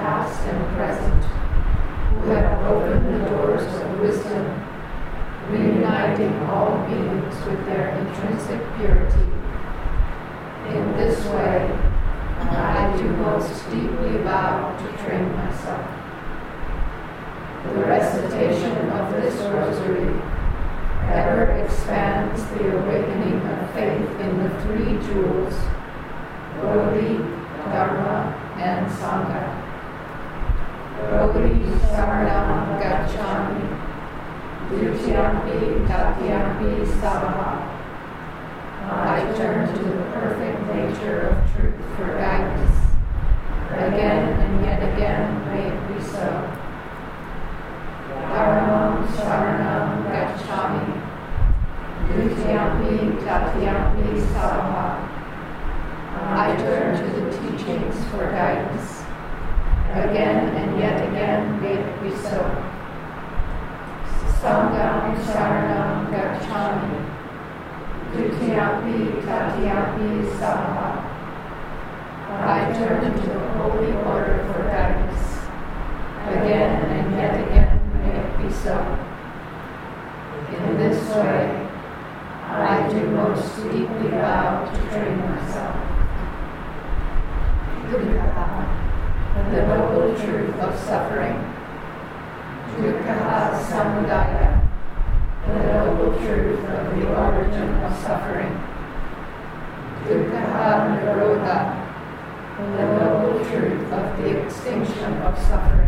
past and present, who have opened the doors of wisdom, reuniting all beings with their intrinsic purity. In this way, I do most deeply vow to train myself. The recitation of this rosary ever expands the awakening of faith in the three jewels, Bodhi, Dharma, and Sangha. Bodhi Saranam Gacchami, Dutiyampi Tatyampi Savaha. I turn to the perfect nature of truth for guidance. Again and yet again may it be so. Dharamam Saranam Gacchami, Dutiyampi Tatyampi Savaha. I turn to the teachings for guidance. Again and yet again may it be so. Sangham Saranam Gacchami, Dutiyampi Tatyampi Savaha. I turn to the holy order for guidance. Again and yet again may it be so. In this way, I do most deeply vow to train myself. The noble truth of suffering. Dukkha samudaya, the noble truth of the origin of suffering. Dukkha nirodha, the noble truth of the extinction of suffering.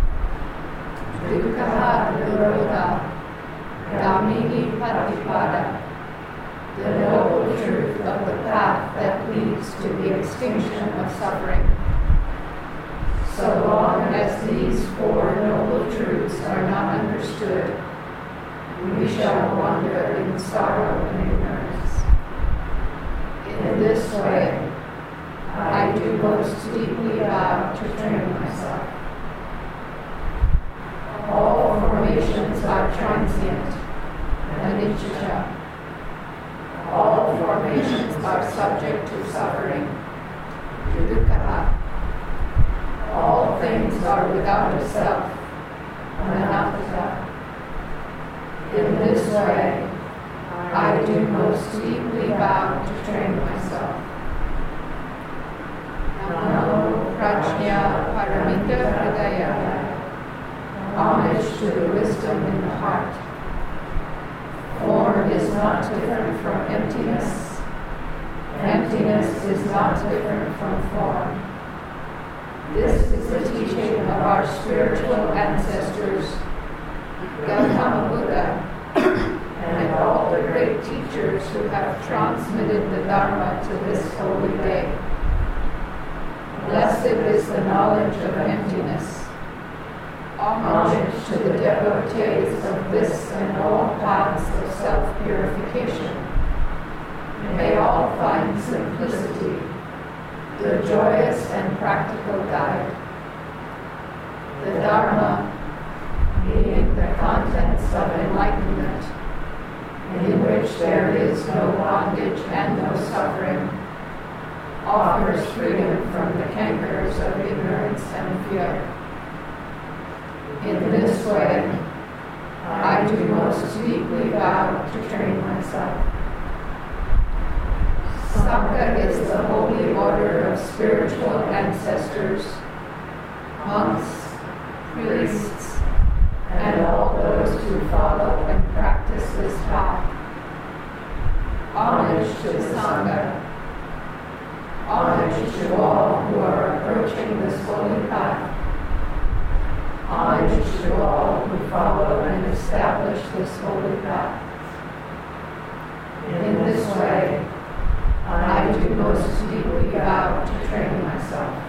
Dukkha nirodha, Dhamini Patipada, the noble truth of the path that leads to the extinction of suffering. So long as these four noble truths are not understood, we shall wander in sorrow and ignorance. In this way, I do most deeply vow to train myself. All formations are transient, anicca. All formations are subject to suffering, dukkha. All things are without a self, anatta. In this way, I do most deeply vow to train myself. Namo Prajna Paramita Hridaya. Homage to the wisdom in the heart. Form is not different from emptiness. Emptiness is not different from form. This is the teaching of our spiritual ancestors, Gautama Buddha, and all the great teachers who have transmitted the Dharma to this holy day. Blessed is the knowledge of emptiness. Homage to the devotees of this and all paths of self-purification. May all find simplicity, the joyous and practical guide. The Dharma, being the contents of enlightenment, in which there is no bondage and no suffering, offers freedom from the cankers of ignorance and fear. In this way, I do most deeply vow to train myself. Sangha is the holy order of spiritual ancestors, monks, priests, and all those who follow and practice this path. Homage to Sangha. Homage to all who are approaching this holy path. Homage to all who follow and establish this holy path. In this way, I do most deeply vow to train myself.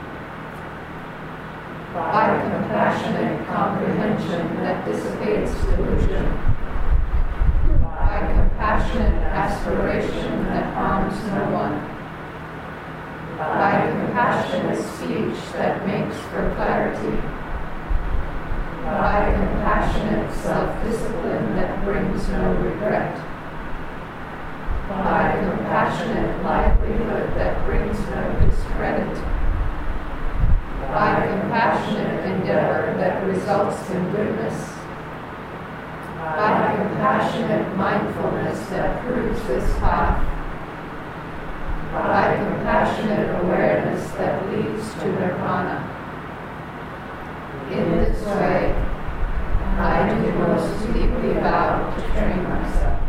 By compassionate comprehension that dissipates delusion, by compassionate aspiration that harms no one, by compassionate speech that makes for clarity, by compassionate self-discipline that brings no regret, by compassionate livelihood that brings no discredit, by compassionate to nirvana. In this way, I do most deeply vow to train myself.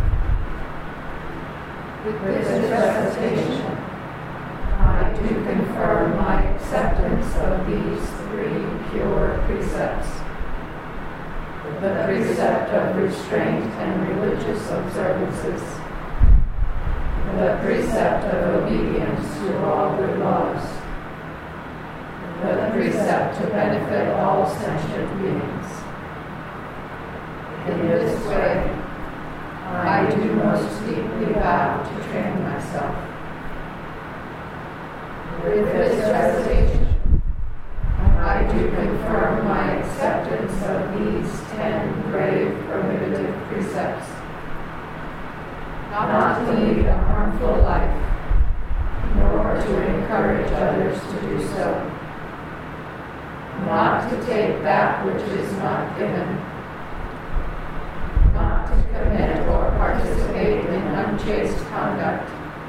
With this recitation, I do confirm my acceptance of these three pure precepts: the precept of restraint and religious observances, the precept of obedience to all good laws, the precept to benefit all sentient beings. In this way, I do most deeply vow to train myself. With this recitation, I do confirm my acceptance of these 10 grave prohibitive precepts: not to lead a harmful life, nor to encourage others to do so, not to take that which is not given, not to commit or participate in unchaste conduct,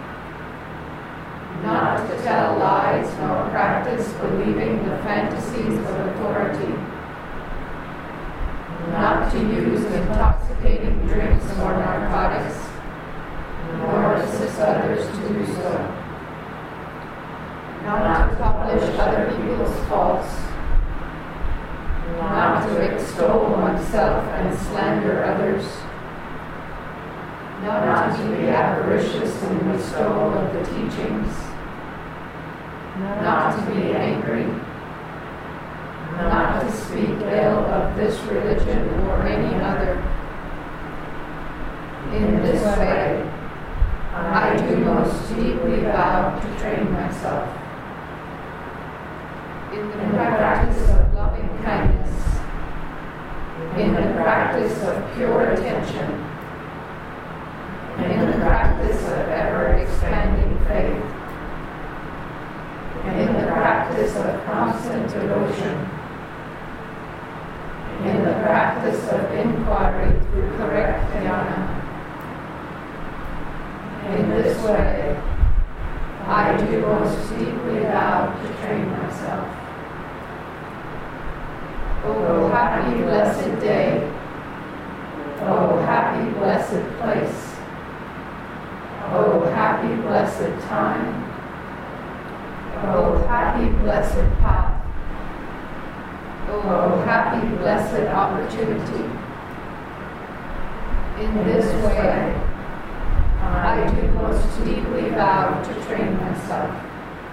not to tell lies nor practice believing the fantasies of authority, not to use intoxicating drinks or narcotics, nor assist others to do so, not to publish other people's faults, not to extol oneself and slander others, not to be avaricious in the bestowal of the teachings, not to be angry, not to speak ill of this religion or any other. In this way, I do most deeply vow to train myself. In the practice of loving kindness, in the practice of pure attention, in the practice of ever-expanding faith, in the practice of constant devotion, in the practice of inquiry through correct jnana. In this way, I do most deeply vow to train myself. Oh, happy blessed day! Oh, happy blessed place! Oh, happy blessed time! Oh, happy blessed path! Oh, happy blessed opportunity! In this way, I do most deeply vow to train myself.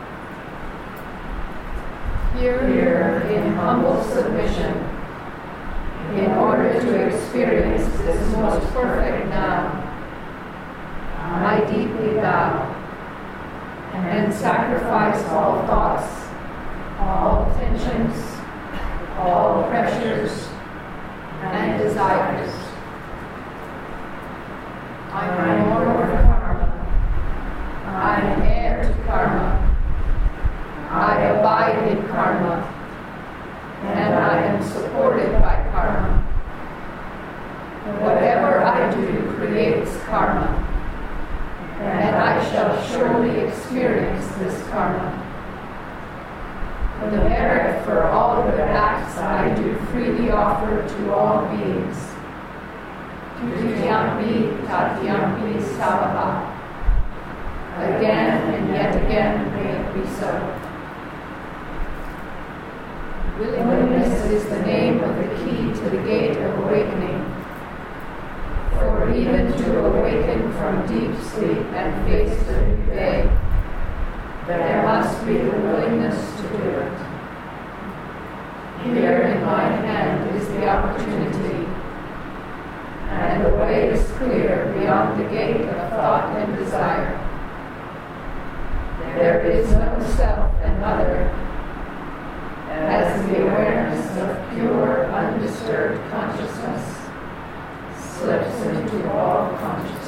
Here, in humble submission, in order to experience this most perfect now, I deeply vow and sacrifice all thoughts, all tensions, all pressures and desires. I am Lord of Karma. I am heir to Karma. I abide in Karma, and I am supported by Karma. Whatever I do creates Karma, and I shall surely experience this Karma. The merit for all good acts I do freely offer to all beings. Tutyampi tatyampi savaha. Again and yet again may it be so. Willingness is the name of the key to the gate of awakening. For even to awaken from deep sleep and face the new day, there must be the willingness to do it. Here in my hand is the opportunity, and the way is clear beyond the gate of thought and desire. There is no self and other, as the awareness of pure, undisturbed consciousness slips into all consciousness.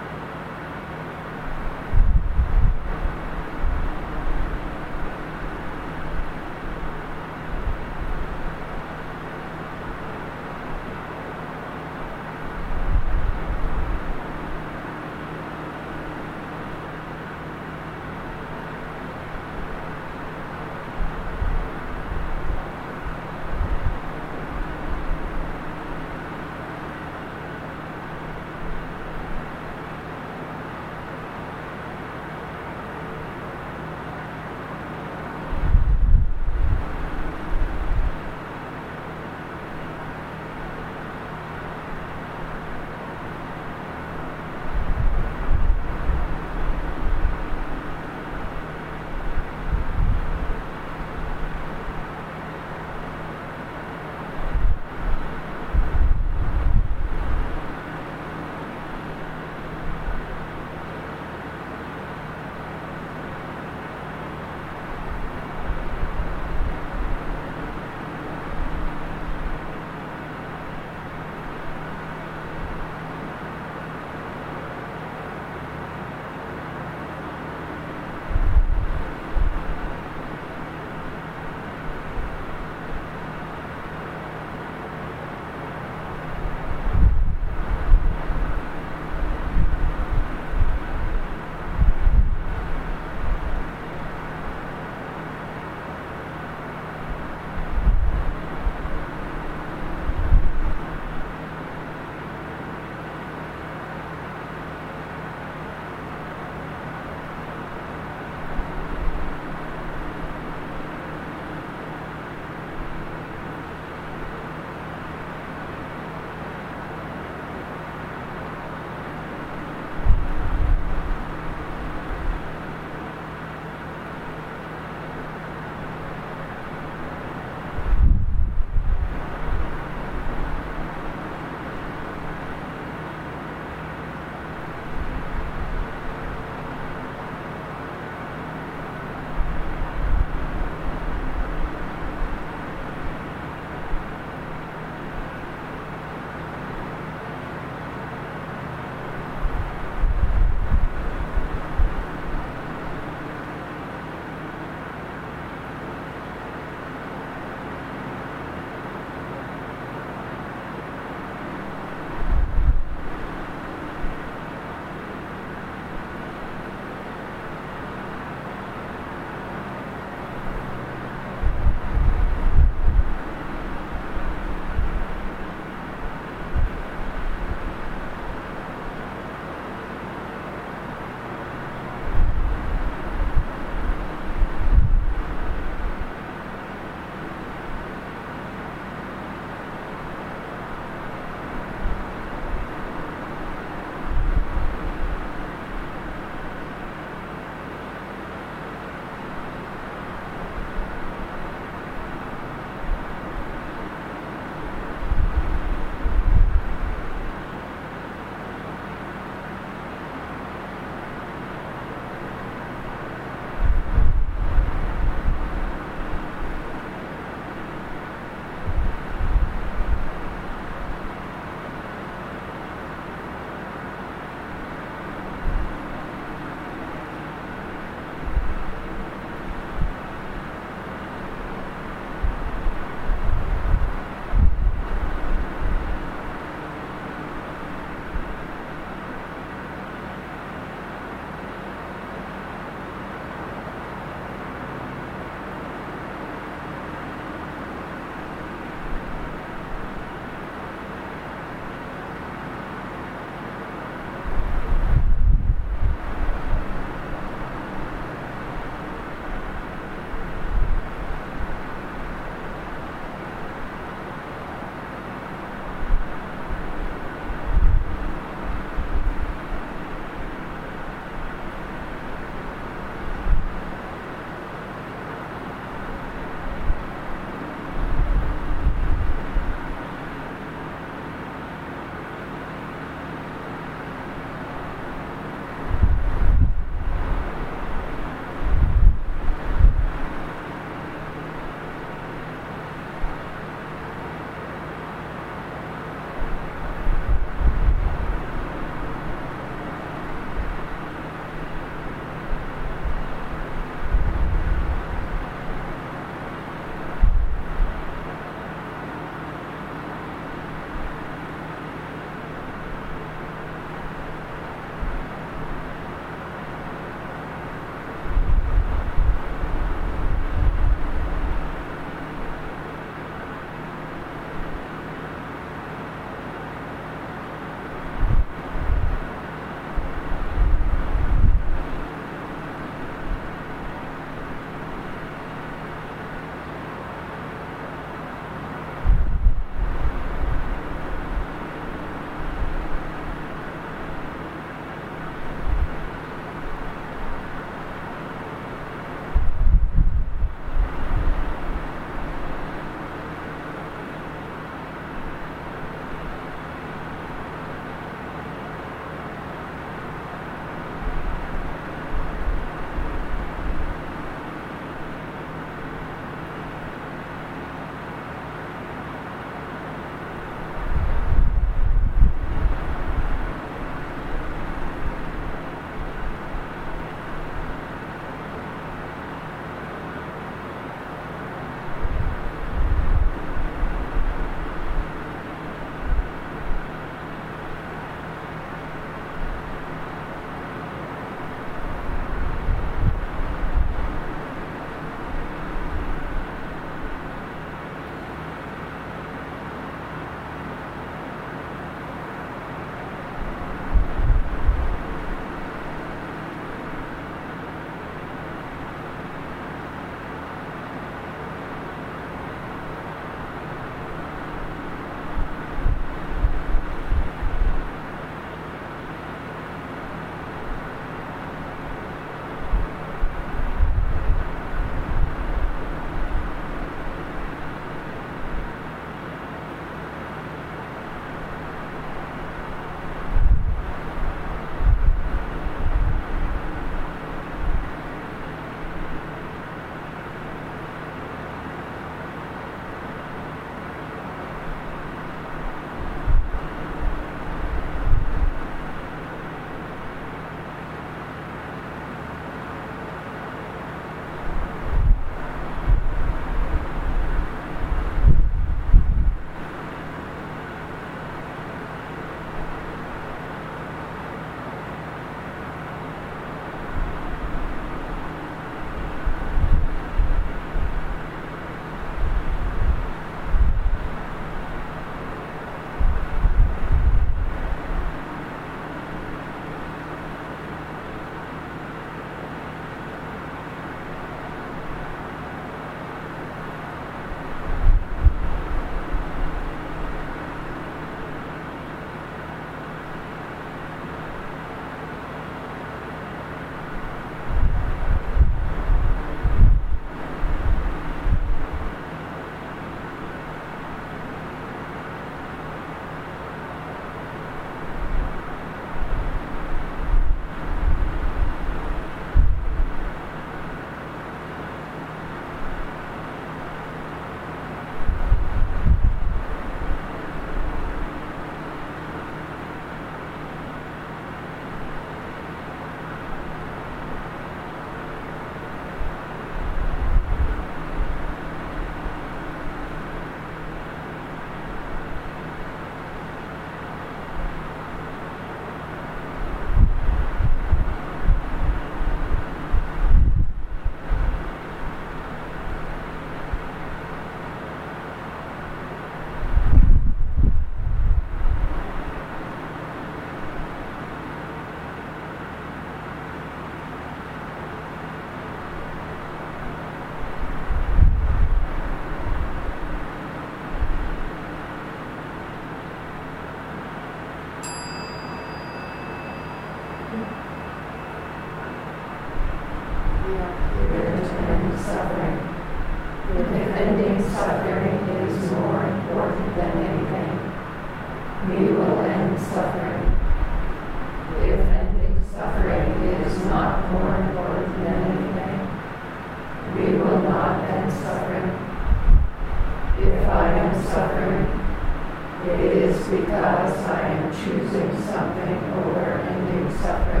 suffering is more important than anything, we will end suffering. If ending suffering is not more important than anything, we will not end suffering. If I am suffering, it is because I am choosing something over ending suffering.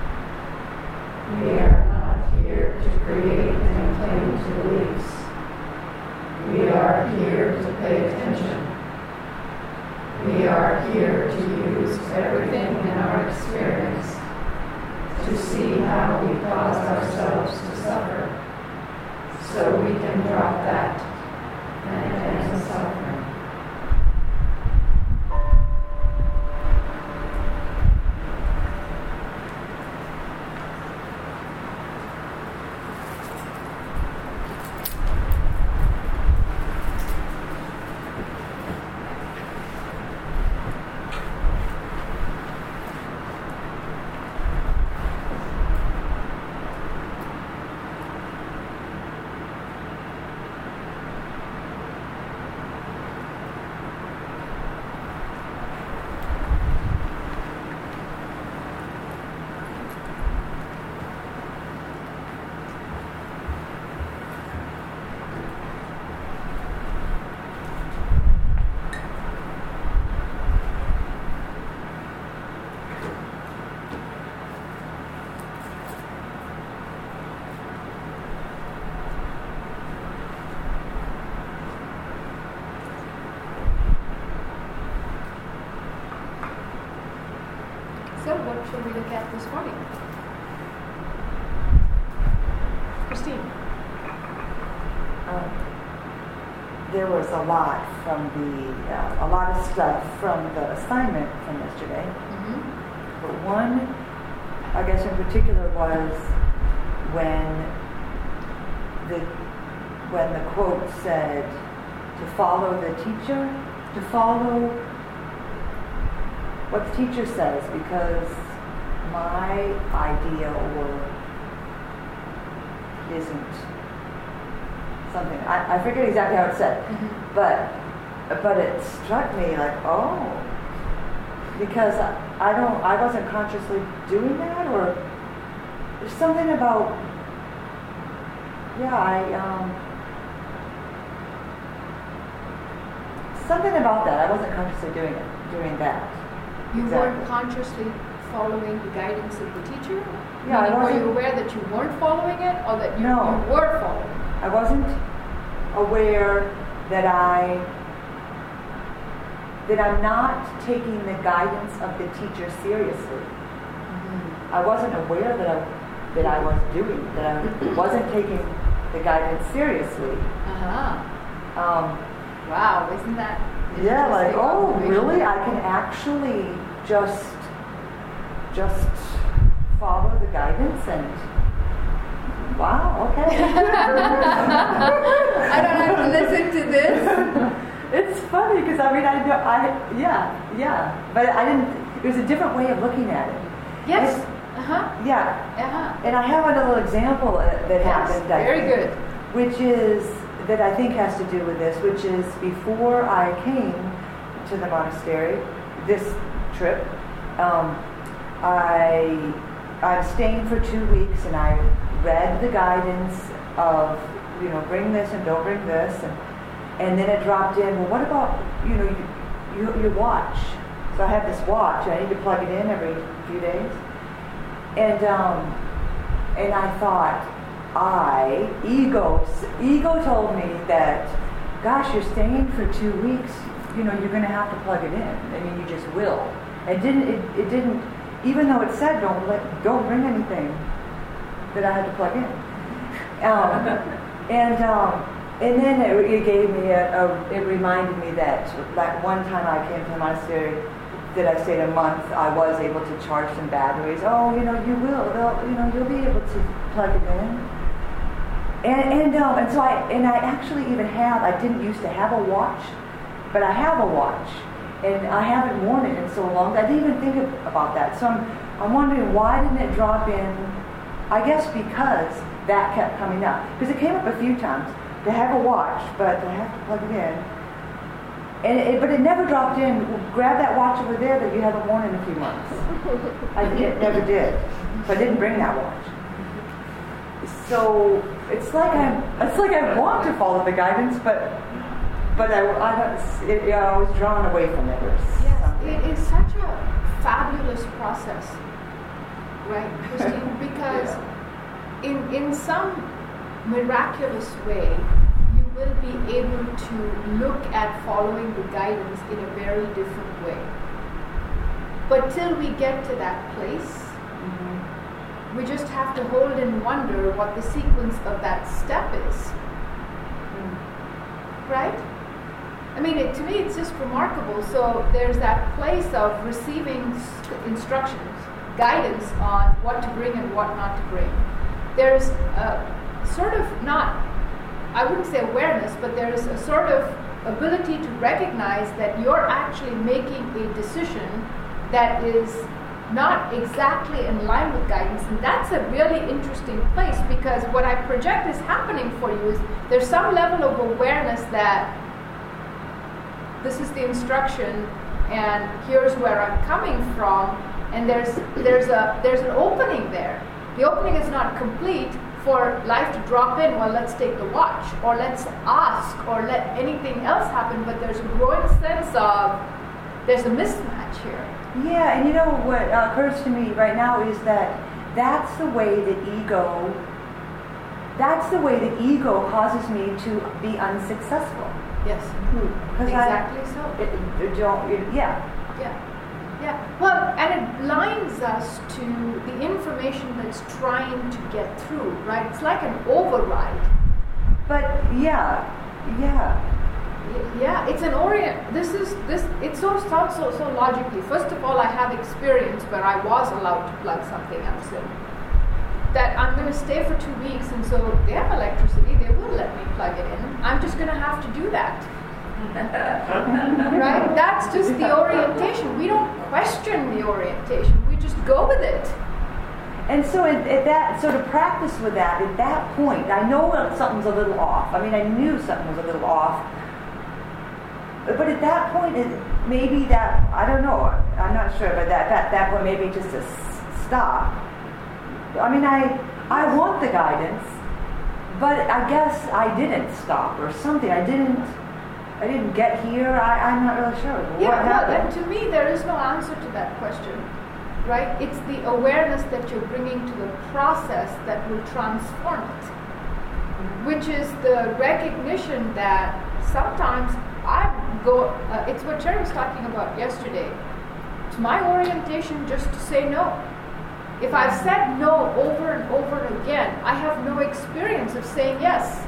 We are not here to create and cling to beliefs. We are here to pay attention. We are here to use everything in our experience to see how we cause ourselves to suffer, so we can drop that and end suffering. So what should we look at this morning? Christine? There was a lot a lot of stuff from the assignment from yesterday. Mm-hmm. But one, I guess in particular, was when the quote said to follow the teacher, to follow what the teacher says, because my idea isn't something, I forget exactly how it's said, Mm-hmm. but it struck me like, oh, because I wasn't consciously doing that, or there's something about, something about that. I wasn't consciously doing that. You Exactly. weren't consciously following the guidance of the teacher? Yeah, I Meaning, were wasn't. you aware that you weren't following it, or that you No. were following it? I wasn't aware that I'm not taking the guidance of the teacher seriously. Mm-hmm. I wasn't aware that I wasn't taking the guidance seriously. Uh-huh. Wow, isn't that Yeah, like, interesting oh, observation? really? I can actually just follow the guidance and, wow, okay. I don't have to listen to this. It's funny because but I didn't. It was a different way of looking at it. Yes. Uh-huh. Yeah, Uh-huh. and I have a little example that happened. Very good. Which is that I think has to do with this. Which is before I came to the monastery, this trip, I'm staying for 2 weeks, and I read the guidance of bring this and don't bring this, and then it dropped in. Well, what about your watch? So I have this watch. I need to plug it in every few days, and I thought, ego told me that, gosh, you're staying for 2 weeks. You're going to have to plug it in. I mean, you just will. It didn't. Even though it said don't bring anything that I had to plug in. And then it gave me it reminded me that one time I came to the monastery that I stayed a month, I was able to charge some batteries. Oh, you will. You'll be able to plug it in. And so I actually even I didn't used to have a watch, but I have a watch. And I haven't worn it in so long. I didn't even think about that. So I'm wondering, why didn't it drop in? I guess because that kept coming up. Because it came up a few times. They have a watch, but they have to plug it in. But it never dropped in. Grab that watch over there that you haven't worn in a few months. It never did. So I didn't bring that watch. So it's like I want to follow the guidance, but I was drawn away from it. Yes, it is such a fabulous process, right, Christine? Because in some miraculous way, you will be able to look at following the guidance in a very different way. But till we get to that place, we just have to hold and wonder what the sequence of that step is. Right? I mean, to me, it's just remarkable. So there's that place of receiving instructions, guidance on what to bring and what not to bring. There's a sort of I wouldn't say awareness, but there's a sort of ability to recognize that you're actually making a decision that is not exactly in line with guidance. And that's a really interesting place, because what I project is happening for you is there's some level of awareness that this is the instruction and here's where I'm coming from, and there's an opening there. The opening is not complete for life to drop in, well, let's take the watch, or let's ask, or let anything else happen, but there's a growing sense of there's a mismatch here. Yeah, and you know what occurs to me right now is that's the way the ego causes me to be unsuccessful. Yes, exactly so. Yeah. Well, and it blinds us to the information that's trying to get through, right? It's like an override. But yeah, it's an it sounds so logically. First of all, I have experience where I was allowed to plug something else in. That I'm going to stay for 2 weeks, and so they have electricity, they will let me plug it in. I'm just going to have to do that. Right? That's just the orientation. We don't question the orientation. We just go with it. And so to practice with that, at that point, I know that something's a little off. I mean, I knew something was a little off. But at that point, maybe that, I don't know, I'm not sure, but that point, maybe just to stop. I mean, I want the guidance, but I guess I didn't stop or something. I didn't get here. I'm not really sure. What happened? And to me, there is no answer to that question, right? It's the awareness that you're bringing to the process that will transform it, which is the recognition that sometimes it's what Cherry was talking about yesterday. It's my orientation just to say no. If I've said no over and over again, I have no experience of saying yes.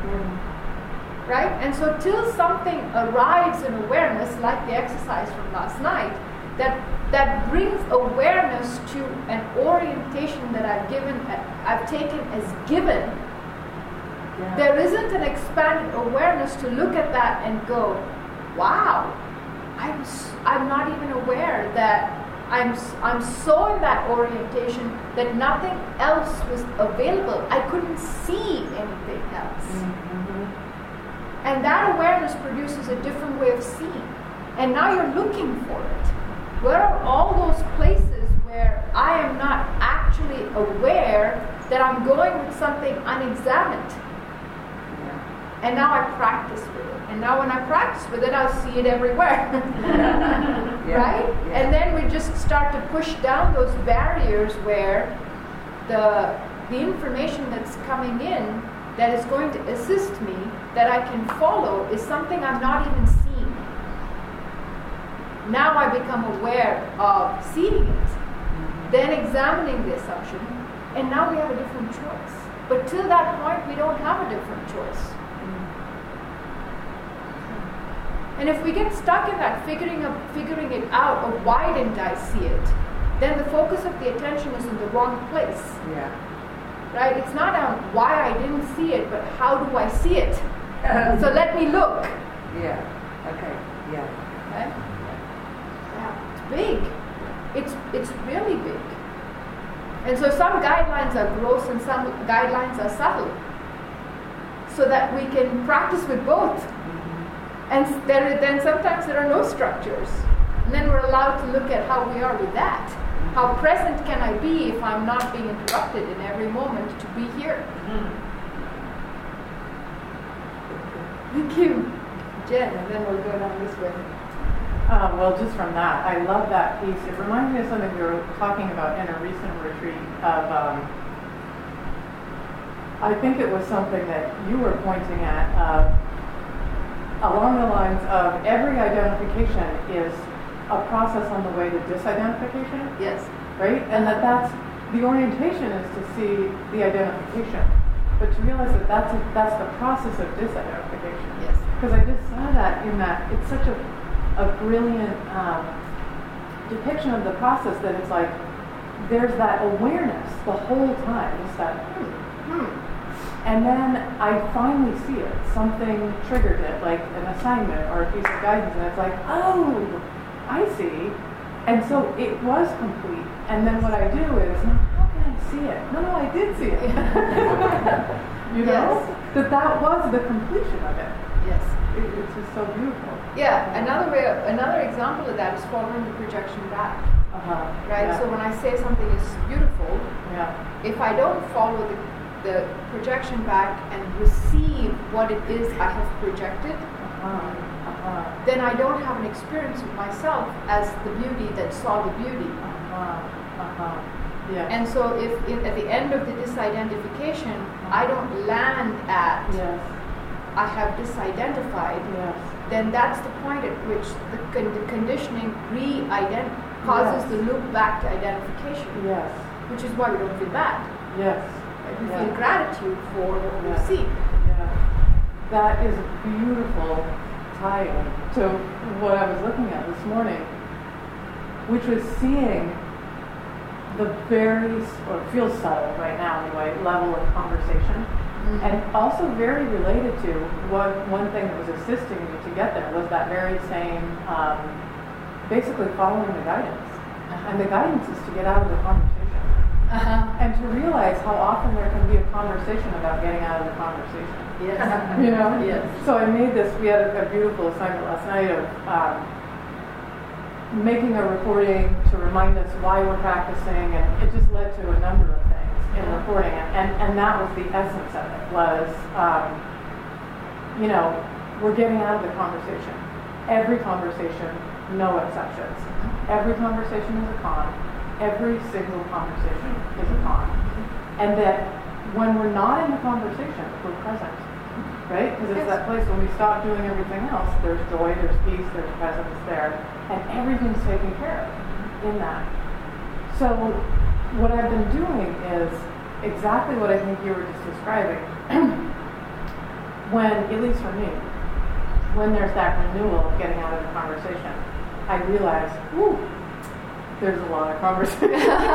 Right? And so till something arrives in awareness, like the exercise from last night, that brings awareness to an orientation that I've taken as given, there isn't an expanded awareness to look at that and go, wow, I'm not even aware that I'm so in that orientation that nothing else was available. I couldn't see anything else. And that awareness produces a different way of seeing. And now you're looking for it. Where are all those places where I am not actually aware that I'm going with something unexamined? And now I practice with it. And now when I practice with it, I'll see it everywhere. Right? Yeah. And then we just start to push down those barriers where the information that's coming in that is going to assist me, that I can follow, is something I'm not even seeing. Now I become aware of seeing it, then examining the assumption, and now we have a different choice. But till that point, we don't have a different choice. And if we get stuck in that figuring it out of why didn't I see it, then the focus of the attention is in the wrong place. Yeah. Right? It's not on why I didn't see it, but how do I see it? So let me look. Yeah. Okay. Yeah. Right? Yeah. It's big. It's really big. And so some guidelines are gross and some guidelines are subtle. so that we can practice with both. And then sometimes there are no structures. And then we're allowed to look at how we are with that. How present can I be if I'm not being interrupted in every moment to be here? Thank you, Jen, and then we'll go down this way. Well, just from that, I love that piece. It reminds me of something we were talking about in a recent retreat of, I think it was something that you were pointing at, along the lines of every identification is a process on the way to disidentification. Yes. Right? And that's the orientation is to see the identification, but to realize that that's the process of disidentification. Yes. Because I just saw that in that it's such a brilliant depiction of the process that it's like there's that awareness the whole time. It's that and then I finally see it. Something triggered it, like an assignment or a piece of guidance, and it's like, oh, I see. And so it was complete. And then what I do is, how can I see it? No, I did see it. You know? Yes. That was the completion of it. Yes. It's just so beautiful. Yeah, another example of that is following the projection back. Right? Yeah. So when I say something is beautiful, if I don't follow the projection back and receive what it is I have projected, then I don't have an experience of myself as the beauty that saw the beauty. Yeah. And so if at the end of the disidentification, I don't land at I have disidentified, then that's the point at which the conditioning causes the loop back to identification. Yes. Which is why we don't feel bad. Yes. Right? We feel gratitude for what we see. Yeah. That is a beautiful tie-in to what I was looking at this morning, which was seeing the or feels subtle right now anyway, level of conversation. And also very related to one thing that was assisting me to get there was that very same, basically following the guidance. And the guidance is to get out of the conversation. And to realize how often there can be a conversation about getting out of the conversation. Yes. You know? Yes. So I made this, we had a beautiful assignment last night of making a recording to remind us why we're practicing, and it just led to a number of things in recording it. And that was the essence of it, was, we're getting out of the conversation. Every conversation, no exceptions. Every conversation is a con. Every single conversation is a con. And that when we're not in the conversation, we're present. Right? Because it's that place when we stop doing everything else, there's joy, there's peace, there's presence there, and everything's taken care of in that. So what I've been doing is exactly what I think you were just describing. When, at least for me, when there's that renewal of getting out of the conversation, I realize, there's a lot of conversation.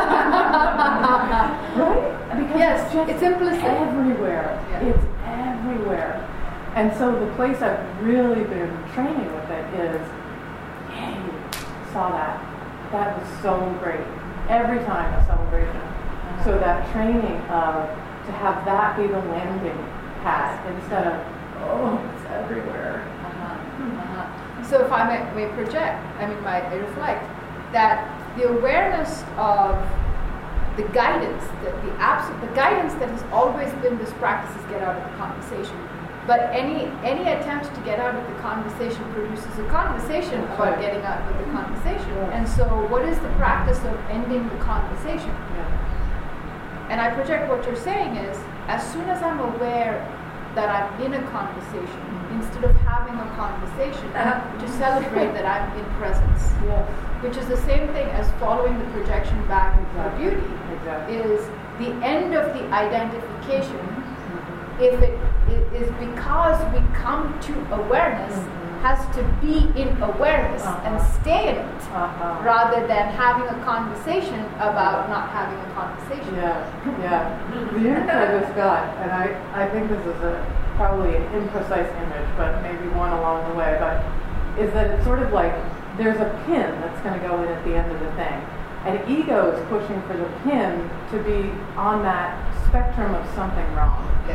Right? Because it's implicit. Everywhere. Yeah. It's everywhere. And so the place I've really been training with it is, yay, saw that. That was so great. Every time a celebration. So that training to have that be the landing pad instead of, it's everywhere. So if I may project, I reflect, that the awareness of the guidance, the guidance that has always been this practice is get out of the conversation. But any attempt to get out of the conversation produces a conversation about getting out of the conversation. And so what is the practice of ending the conversation? And I project what you're saying is, as soon as I'm aware that I'm in a conversation, instead of having a conversation, to celebrate that I'm in presence. Which is the same thing as following the projection back for beauty. Is the end of the identification, if it is because we come to awareness, has to be in awareness and stay in it, rather than having a conversation about not having a conversation. The image I just got, and I think this is probably an imprecise image, but maybe one along the way, but is that it's sort of like there's a pin that's going to go in at the end of the thing. And ego is pushing for the pin to be on that spectrum of something wrong. Yes.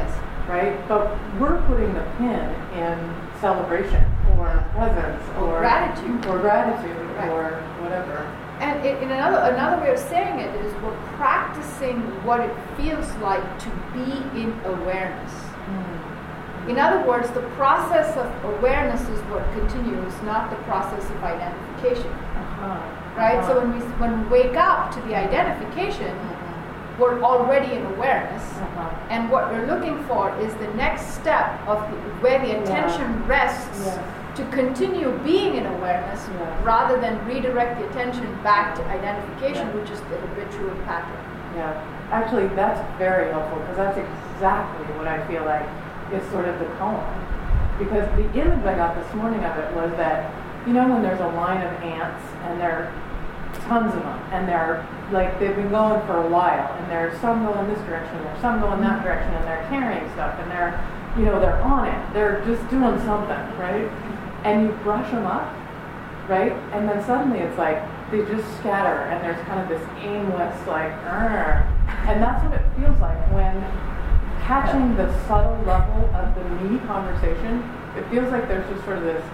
right? But we're putting the pin in celebration or presence or gratitude Right. or whatever. And in another way of saying it is we're practicing what it feels like to be in awareness. In other words, the process of awareness is what continues, not the process of identification. Right? So when we wake up to the identification, we're already in awareness. And what we're looking for is the next step of where the attention rests to continue being in awareness rather than redirect the attention back to identification, which is the habitual pattern. Yeah, actually, that's very helpful because that's exactly what I feel like is sort of the koan. Because the image I got this morning of it was that, you know, when there's a line of ants and there are tons of them and they're like they've been going for a while and there's some going this direction, there's some going that direction, and they're carrying stuff and they're, you know, they're on it, they're just doing something, right? And you brush them up, right? And then suddenly it's like they just scatter and there's kind of this aimless like, Arr. And that's what it feels like when catching the subtle level of the me conversation. It feels like there's just sort of this,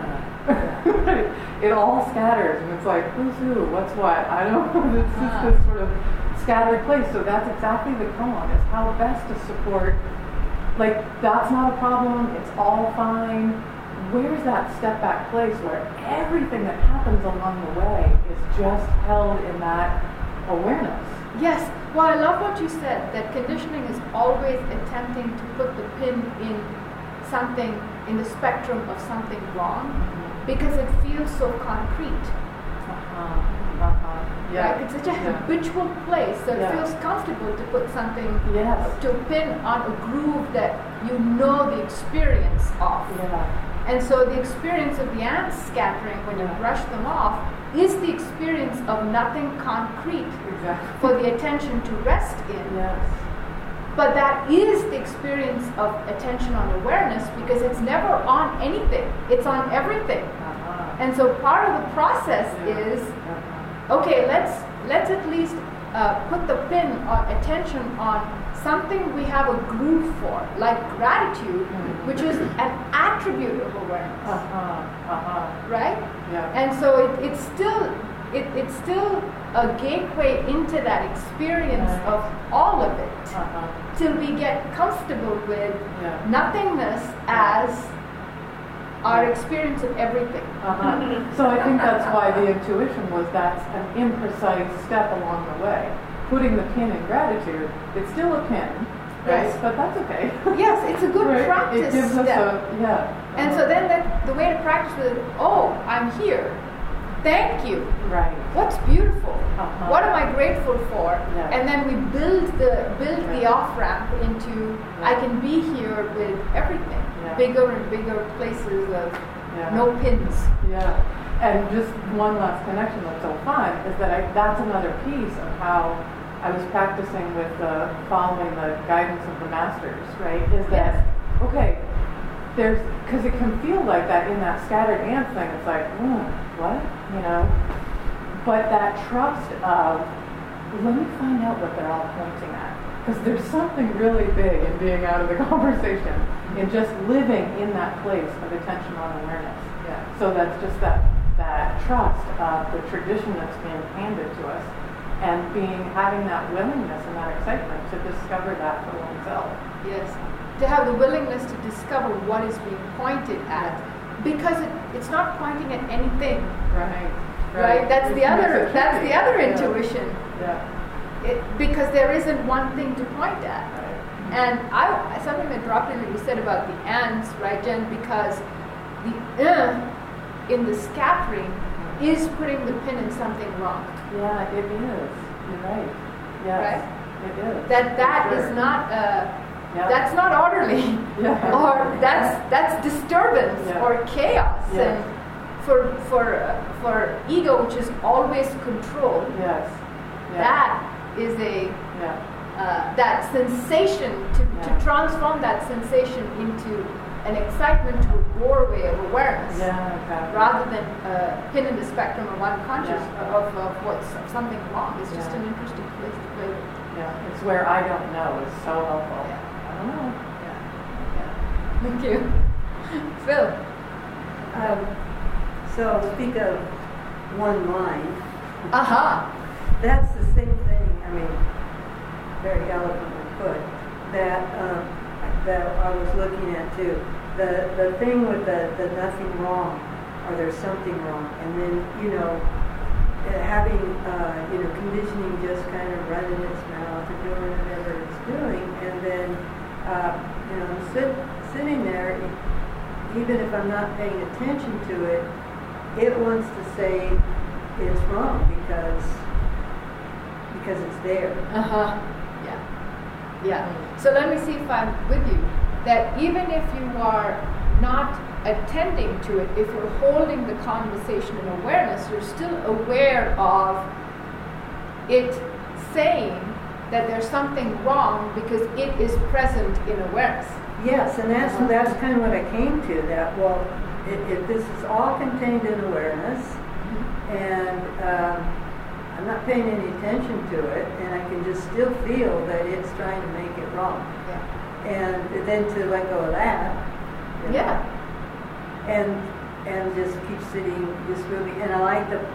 it all scatters and it's like, who's who, what's what, I don't know, it's just this sort of scattered place. So that's exactly the koan, is how best to support, like that's not a problem, it's all fine. Where's that step back place where everything that happens along the way is just held in that awareness? Yes. Well, I love what you said, that conditioning is always attempting to put the pin in something, in the spectrum of something wrong, because it feels so concrete. Yeah. Right? It's such a habitual place, so it feels comfortable to put something, to pin on a groove that you know the experience of. And so the experience of the ants scattering when you brush them off is the experience of nothing concrete for the attention to rest in. But that is the experience of attention on awareness, because it's never on anything, it's on everything. And so part of the process is, okay, let's at least put the pin or attention on something we have a groove for, like gratitude, which is an attribute of awareness, right? And so it's still a gateway into that experience of all of it, till we get comfortable with nothingness as our experience of everything. So I think that's why the intuition was that's an imprecise step along the way. Putting the pin in gratitude, it's still a pin, right? Yes. But that's okay. Yes, it's a good practice It gives step. us And so then the way to practice with it, I'm here. Thank you. Right. What's beautiful? What am I grateful for? And then we build the off ramp into I can be here with everything, bigger and bigger places of no pins. And just one last connection that's so fun is that that's another piece of how I was practicing with following the guidance of the masters, right? Is that, okay, because it can feel like that in that scattered ant thing, it's like, what? You know? But that trust of, let me find out what they're all pointing at. Because there's something really big in being out of the conversation, in just living in that place of attention on awareness. So that's just that trust of the tradition that's being handed to us, and having that willingness and that excitement to discover that for oneself. Yes, to have the willingness to discover what is being pointed at, because it's not pointing at anything. Right. That's the other intuition. Because there isn't one thing to point at. And something that dropped in that you said about the ants, right, Jen? Because the in the scattering is putting the pin in something wrong. Yeah, it is. You're right. Yes, right? It is. That is not that's not orderly, or that's disturbance or chaos. And for ego, which is always control, that is that sensation to transform that sensation into an excitement to a doorway of awareness, rather than pin in the spectrum of unconscious of what's something wrong. It's just an interesting place to play with. It's where I don't know is so helpful. I don't know. Thank you. Phil. So I'll speak of one line. Aha. That's the same thing, I mean, very eloquently put, that I was looking at too. The thing with the nothing wrong, or there's something wrong, and then, having, conditioning just kind of running its mouth and doing whatever it's doing, and then, sitting there, even if I'm not paying attention to it, it wants to say it's wrong because it's there. Uh-huh. Yeah. So let me see if I'm with you. That even if you are not attending to it, if you're holding the conversation in awareness, you're still aware of it saying that there's something wrong because it is present in awareness. Yes, and that's kind of what I came to, that, this is all contained in awareness, and I'm not paying any attention to it, and I can just still feel that it's trying to make it wrong. Yeah. And then to let go of that. Yeah. And just keep sitting, just moving. And I like the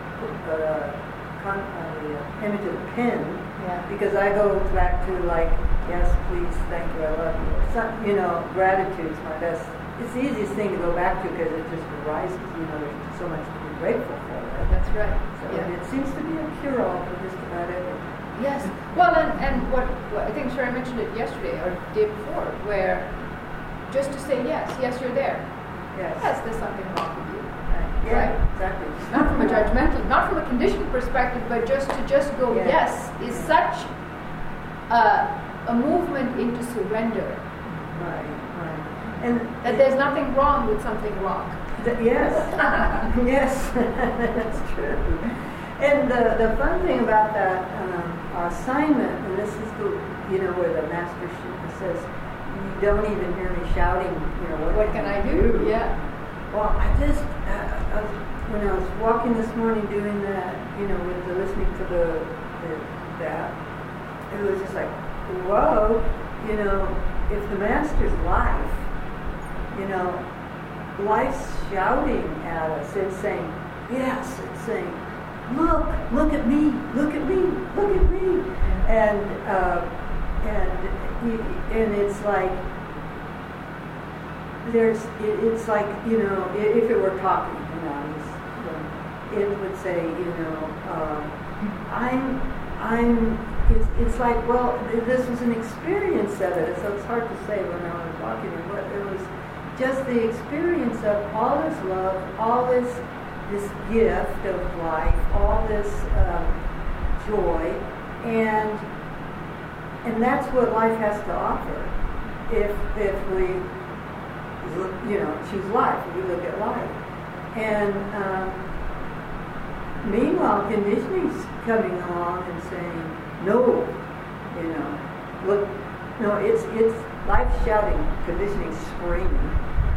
image of the pen, because I go back to yes, please, thank you, I love you. Gratitude's my best. It's the easiest thing to go back to because it just arises. There's so much to be grateful for. Right? That's right. So it seems to be a cure-all for just about everything. Yes. Well, and what I think Sherry mentioned it yesterday or the day before, where just to say yes, you're there. Yes. Yes, there's something wrong with you. Yeah, right? Exactly. Not from a judgmental, not from a conditioned perspective, but just to go yes is such a movement into surrender. Right. And that there's nothing wrong with something wrong. Yes. Yes, that's true. And the fun thing about that assignment, and this is where the master says, you don't even hear me shouting, what can I do? Yeah. Well, I just, when I was walking this morning doing that, with the listening to that, it was just like, whoa, if the master's life, life's shouting at us, it's saying, yes, it's saying, look at me, look at me, look at me. And it's like, it's like, if it were talking, it would say, it's like, well, this was an experience of it, so it's hard to say when I was walking, it was just the experience of all this love, all this gift of life, all this joy, and that's what life has to offer. If we, choose life, if we look at life, and meanwhile, conditioning's coming along and saying, no, look, no, it's life shouting, conditioning screaming.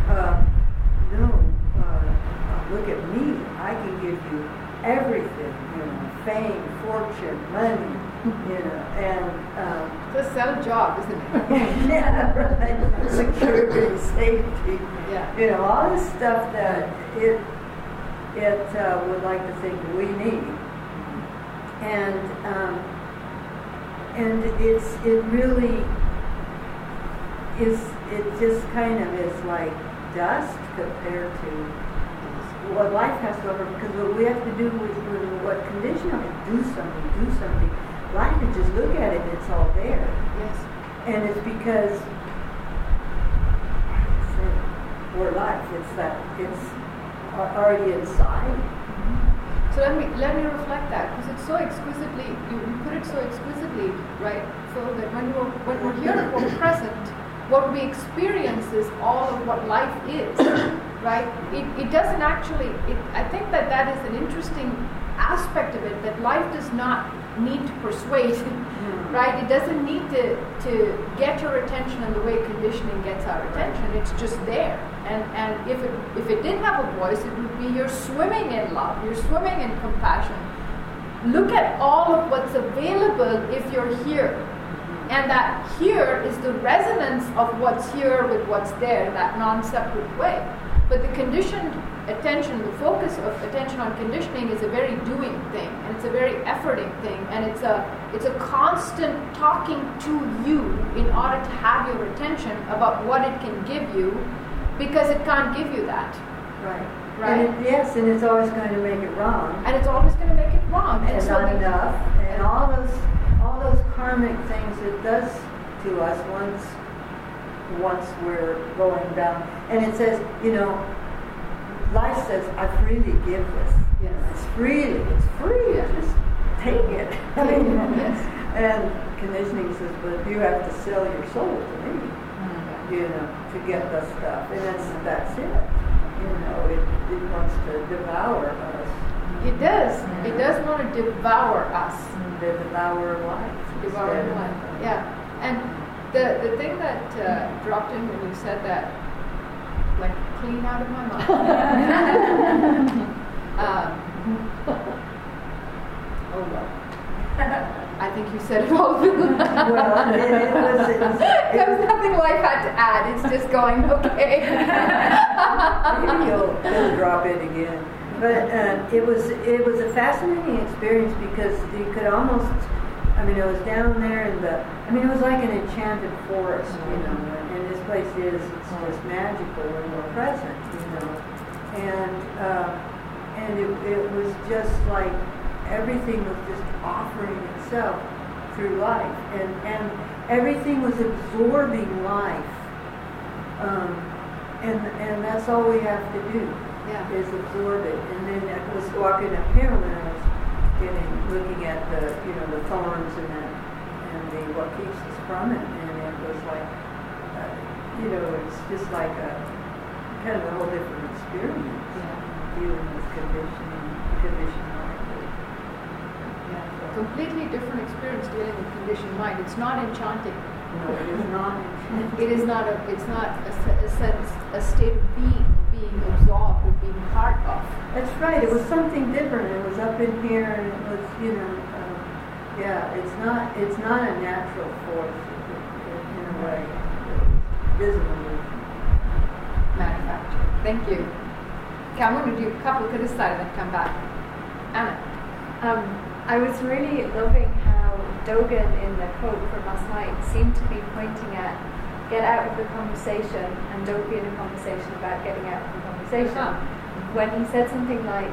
Look at me. I can give you everything, fame, fortune, money, and it's a sell job, isn't it? yeah, right. Security, safety, all this stuff that it would like to think we need, and it really is. It just kind of is like dust compared to what life has to offer, because what we have to do with what conditional is do something. Life is just look at it and it's all there. Yes. And it's because we're life. It's already inside. So let me reflect that, because it's so exquisitely, you put it so exquisitely, right? So that when we're here and we're present, what we experience is all of what life is, right? It doesn't actually, I think that is an interesting aspect of it, that life does not need to persuade, right? It doesn't need to get your attention in the way conditioning gets our attention. It's just there. And if it did have a voice, it would be you're swimming in love, you're swimming in compassion. Look at all of what's available if you're here. And that here is the resonance of what's here with what's there, that non-separate way. But the conditioned attention, the focus of attention on conditioning is a very doing thing, and it's a very efforting thing, and it's a constant talking to you in order to have your attention about what it can give you, because it can't give you that. Right. Right? And yes, and it's always going to make it wrong. And it's always going to make it wrong. And so not enough. And all those karmic things it does to us once we're going down. And it says, life says, I freely give this. Yes. It's free. Just take it. Yes. And conditioning says, but you have to sell your soul to me, to get the stuff. And that's it. It wants to devour us. It does. It does want to devour us. Devour life. Devour life. Yeah. And the thing that dropped in when you said that, like clean out of my mind. Oh well. I think you said it all. Well, it was there was nothing life had to add. It's just going okay. Maybe you'll drop it again. But it was a fascinating experience because you could almost. I was down there in it was like an enchanted forest, and this place it's just magical when we're present, and it was just like everything was just offering itself through life, and everything was absorbing life, and that's all we have to do is absorb it. And then I was walking up here when I was looking at the thorns and what keeps us from it, and it was like it's just like a kind of a whole different experience dealing with conditioned mind. Completely different experience dealing with conditioned mind. It's not enchanting. No, it is not enchanting. It is not a state of being absorbed or being part of. That's right. It was something different. It was up in here, and it was, It's not a natural force in a way. Visible. Manufactured. Thank you. Okay, I'm going to do a couple to this side and then come back. Anna. I was really loving how Dogen in the quote from last night seemed to be pointing at get out of the conversation and don't be in a conversation about getting out of the conversation. When he said something like,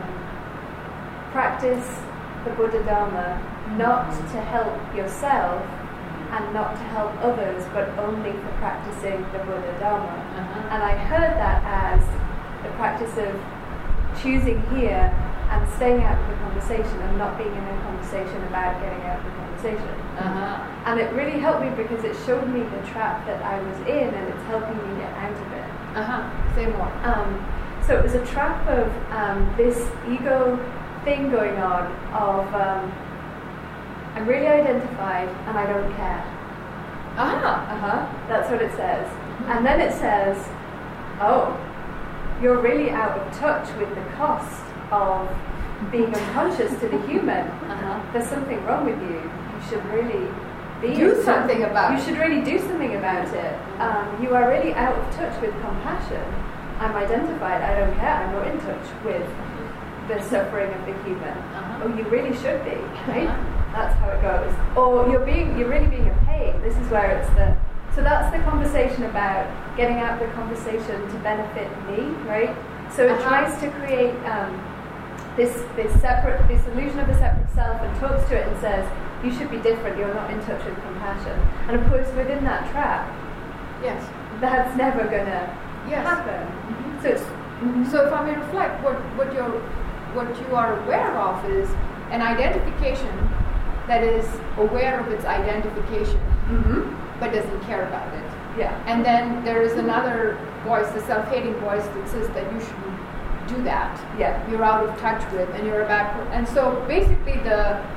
practice the Buddha Dharma not to help yourself and not to help others, but only for practicing the Buddha Dharma. And I heard that as the practice of choosing here and staying out of the conversation and not being in a conversation about getting out of the conversation. And it really helped me because it showed me the trap that I was in, and it's helping me get out of it. Say more. So it was a trap of this ego thing going on of I'm really identified and I don't care. That's what it says. And then it says, oh, you're really out of touch with the cost of being unconscious to the human. There's something wrong with you. You should really do something about it. You should really do something about it. You are really out of touch with compassion. I'm identified, I don't care, I'm not in touch with the suffering of the human. Oh, you really should be, right? That's how it goes. Or you're really being a pain. This is where it's so that's the conversation about getting out of the conversation to benefit me, right? So it tries to create this illusion of a separate self and talks to it and says, you should be different, you're not in touch with compassion. And of course, within that trap, that's never going to happen. So if I may reflect, what you are aware of is an identification that is aware of its identification, but doesn't care about it. And then there is another voice, the self-hating voice, that says that you shouldn't do that. You're out of touch with, and you're about. And so basically,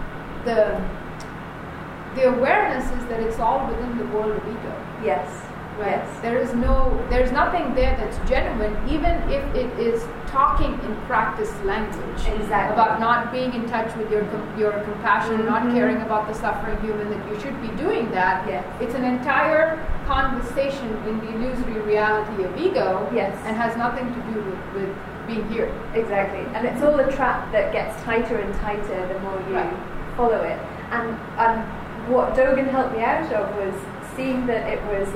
the awareness is that it's all within the world of ego. Right? Yes. There's nothing there that's genuine, even if it is talking in practice language. Exactly. About not being in touch with your compassion, not caring about the suffering human, that you should be doing that. Yes. It's an entire conversation in the illusory reality of ego. Yes. And has nothing to do with being here. Exactly. And it's all a trap that gets tighter and tighter the more you follow it. And what Dogen helped me out of was seeing that it was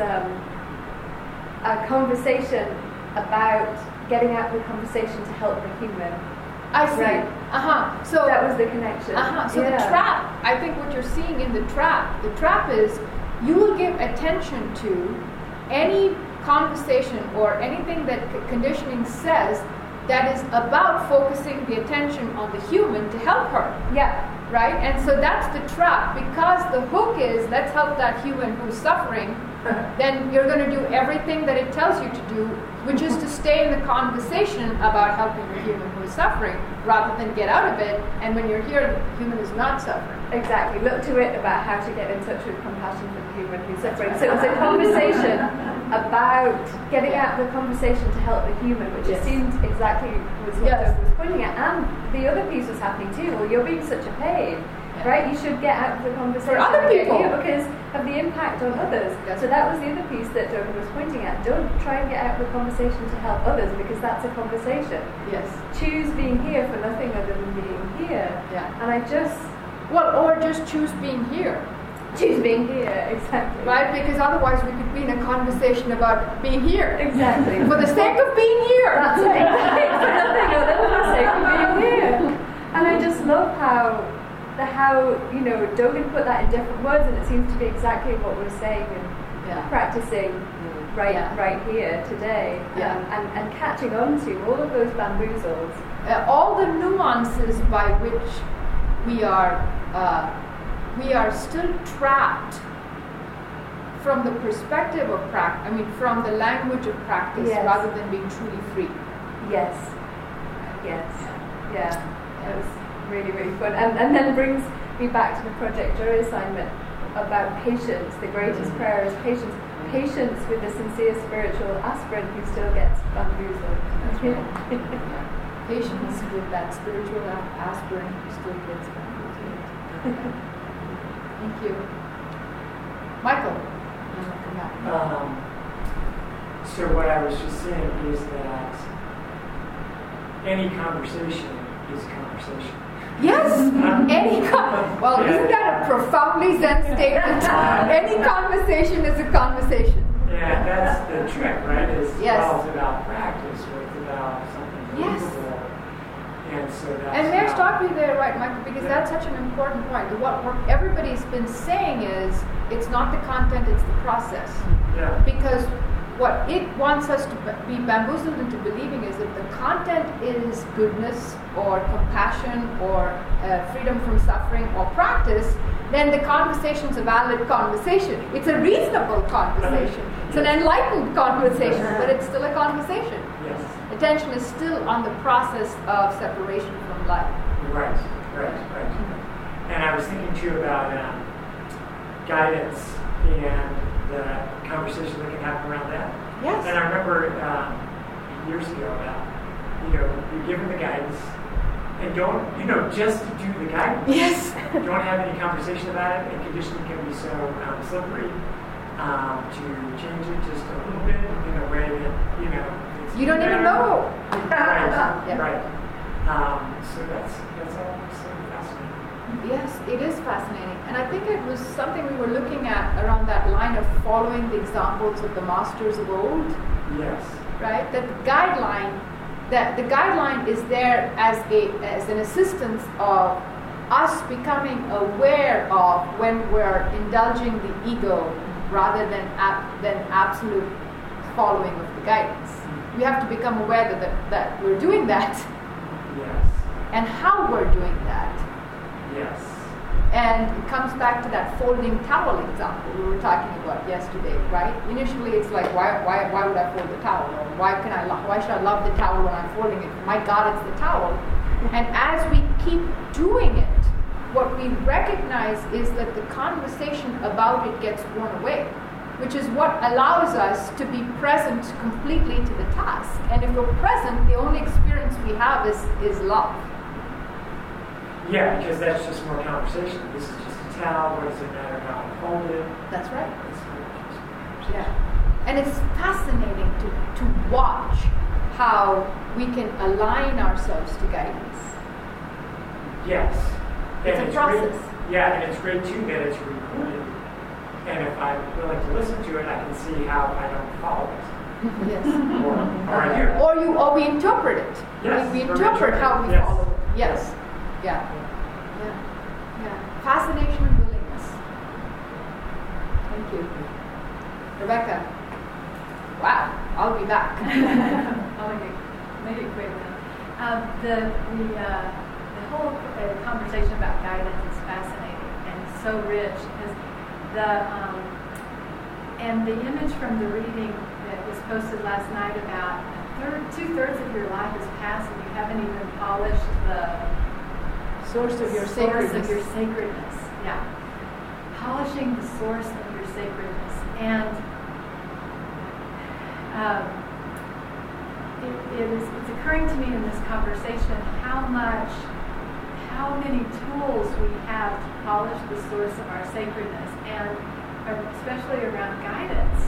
a conversation about getting out of the conversation to help the human. I see. Right. So that was the connection. So the trap, I think what you're seeing in the trap is you will give attention to any conversation or anything that conditioning says that is about focusing the attention on the human to help her. Yeah. Right? And so that's the trap, because the hook is, let's help that human who's suffering, then you're going to do everything that it tells you to do, which is to stay in the conversation about helping the human who is suffering, rather than get out of it, and when you're here, the human is not suffering. Exactly. Look to it about how to get in touch with compassion for the human who's suffering. So it was a conversation about getting out of the conversation to help the human, which it seemed exactly was what Dogen was pointing at. And the other piece was happening too. Well, you're being such a pain, right? You should get out of the conversation for other people because of the impact on others. So that was the other piece that Dogen was pointing at. Don't try and get out of the conversation to help others, because that's a conversation. Yes. Choose being here for nothing other than being here. Yeah. And I just... or just choose being here. Choose being here, exactly. Right? Because otherwise we could be in a conversation about being here. Exactly. For the sake of being here. That's it. For nothing other than the sake of being here. And I just love how Dogen put that in different words, and it seems to be exactly what we're saying and practicing right here today. And catching on to all of those bamboozles. All the nuances by which we are still trapped from the perspective of from the language of practice, rather than being truly free. Yes. Yeah. It was really, really fun. And then brings me back to the Project Joy assignment about patience. The greatest prayer is patience. Patience with the sincere spiritual aspirant who still gets bamboozled. Patience with that spiritual aspirant who still gets bamboozled. Thank you. Michael. So what I was just saying is that any conversation is conversation. Yes, isn't that a profoundly Zen statement? Any conversation is a conversation. Yeah, that's the trick, right? It's about practice, or it's about something believable. And so that's... And may I stop you there, right, Michael? Because that's such an important point. What everybody's been saying is, it's not the content, it's the process. Yeah. Because what it wants us to be bamboozled into believing is that the content is goodness or compassion or freedom from suffering or practice, then the conversation's a valid conversation. It's a reasonable conversation. It's an enlightened conversation, but it's still a conversation. Yes. Attention is still on the process of separation from life. Right. And I was thinking too about guidance and the conversation that can happen around that. Yes. And I remember years ago you're given the guidance, and don't, just do the guidance. Yes. Don't have any conversation about it, and conditioning can be so slippery to change it just a little bit in a way that, you don't even know. Right. So that's all so fascinating. Yes, it is fascinating. And I think it was something we were looking at around that line of following the examples of the masters of old. Yes. Right? That the guideline is there as an assistance of us becoming aware of when we're indulging the ego rather than absolute following of the guidance. We have to become aware that we're doing that. Yes. And how we're doing that. Yes. And it comes back to that folding towel example we were talking about yesterday, right? Initially, it's like, why would I fold the towel? Or why should I love the towel when I'm folding it? My God, it's the towel. And as we keep doing it, what we recognize is that the conversation about it gets worn away. which is what allows us to be present completely to the task. And if we're present, the only experience we have is love. Yeah, because that's just more conversation. This is just a towel. What does it matter how I fold it? That's right. It's more just conversation. Yeah. And it's fascinating to watch how we can align ourselves to guidance. Yes. It's And a process. And it's great too that it's recorded. And if I'm willing to listen to it, I can see how I don't follow it. Yes. Or I hear it. Or we interpret it. Yes, We or interpret how we yes. follow it. Yes. Yeah. Fascination and willingness. Thank you. Rebecca. Wow, I'll be back. I'll make it quick now. The whole conversation about guidance is fascinating and so rich. And the image from the reading that was posted last night about 2/3 of your life has passed and you haven't even polished the Source of your sacredness. Yeah. Polishing the source of your sacredness. And it's occurring to me in this conversation how many tools we have to polish the source of our sacredness, and especially around guidance.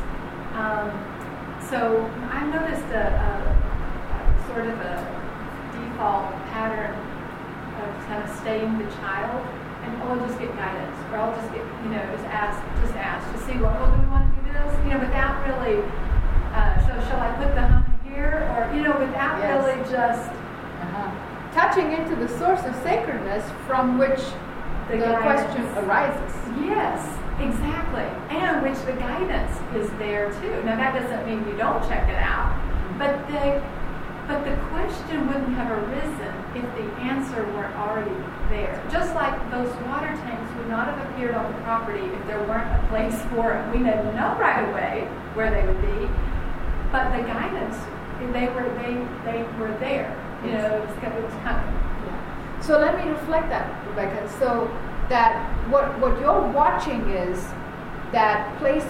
So I've noticed a sort of a default pattern of kind of staying the child, and I'll just get guidance, or I'll just get, just ask, to see do we want to do this, without really, shall I put the honey here, or, without really just touching into the source of sacredness from which the question arises. Yes, exactly, and which the guidance is there too. Now that doesn't mean you don't check it out, but the question wouldn't have arisen if the answer weren't already there. Just like those water tanks would not have appeared on the property if there weren't a place for them. We didn't know right away where they would be, but the guidance, they were there. It was coming. Yeah. So let me reflect that, Rebecca. So that what you're watching is that place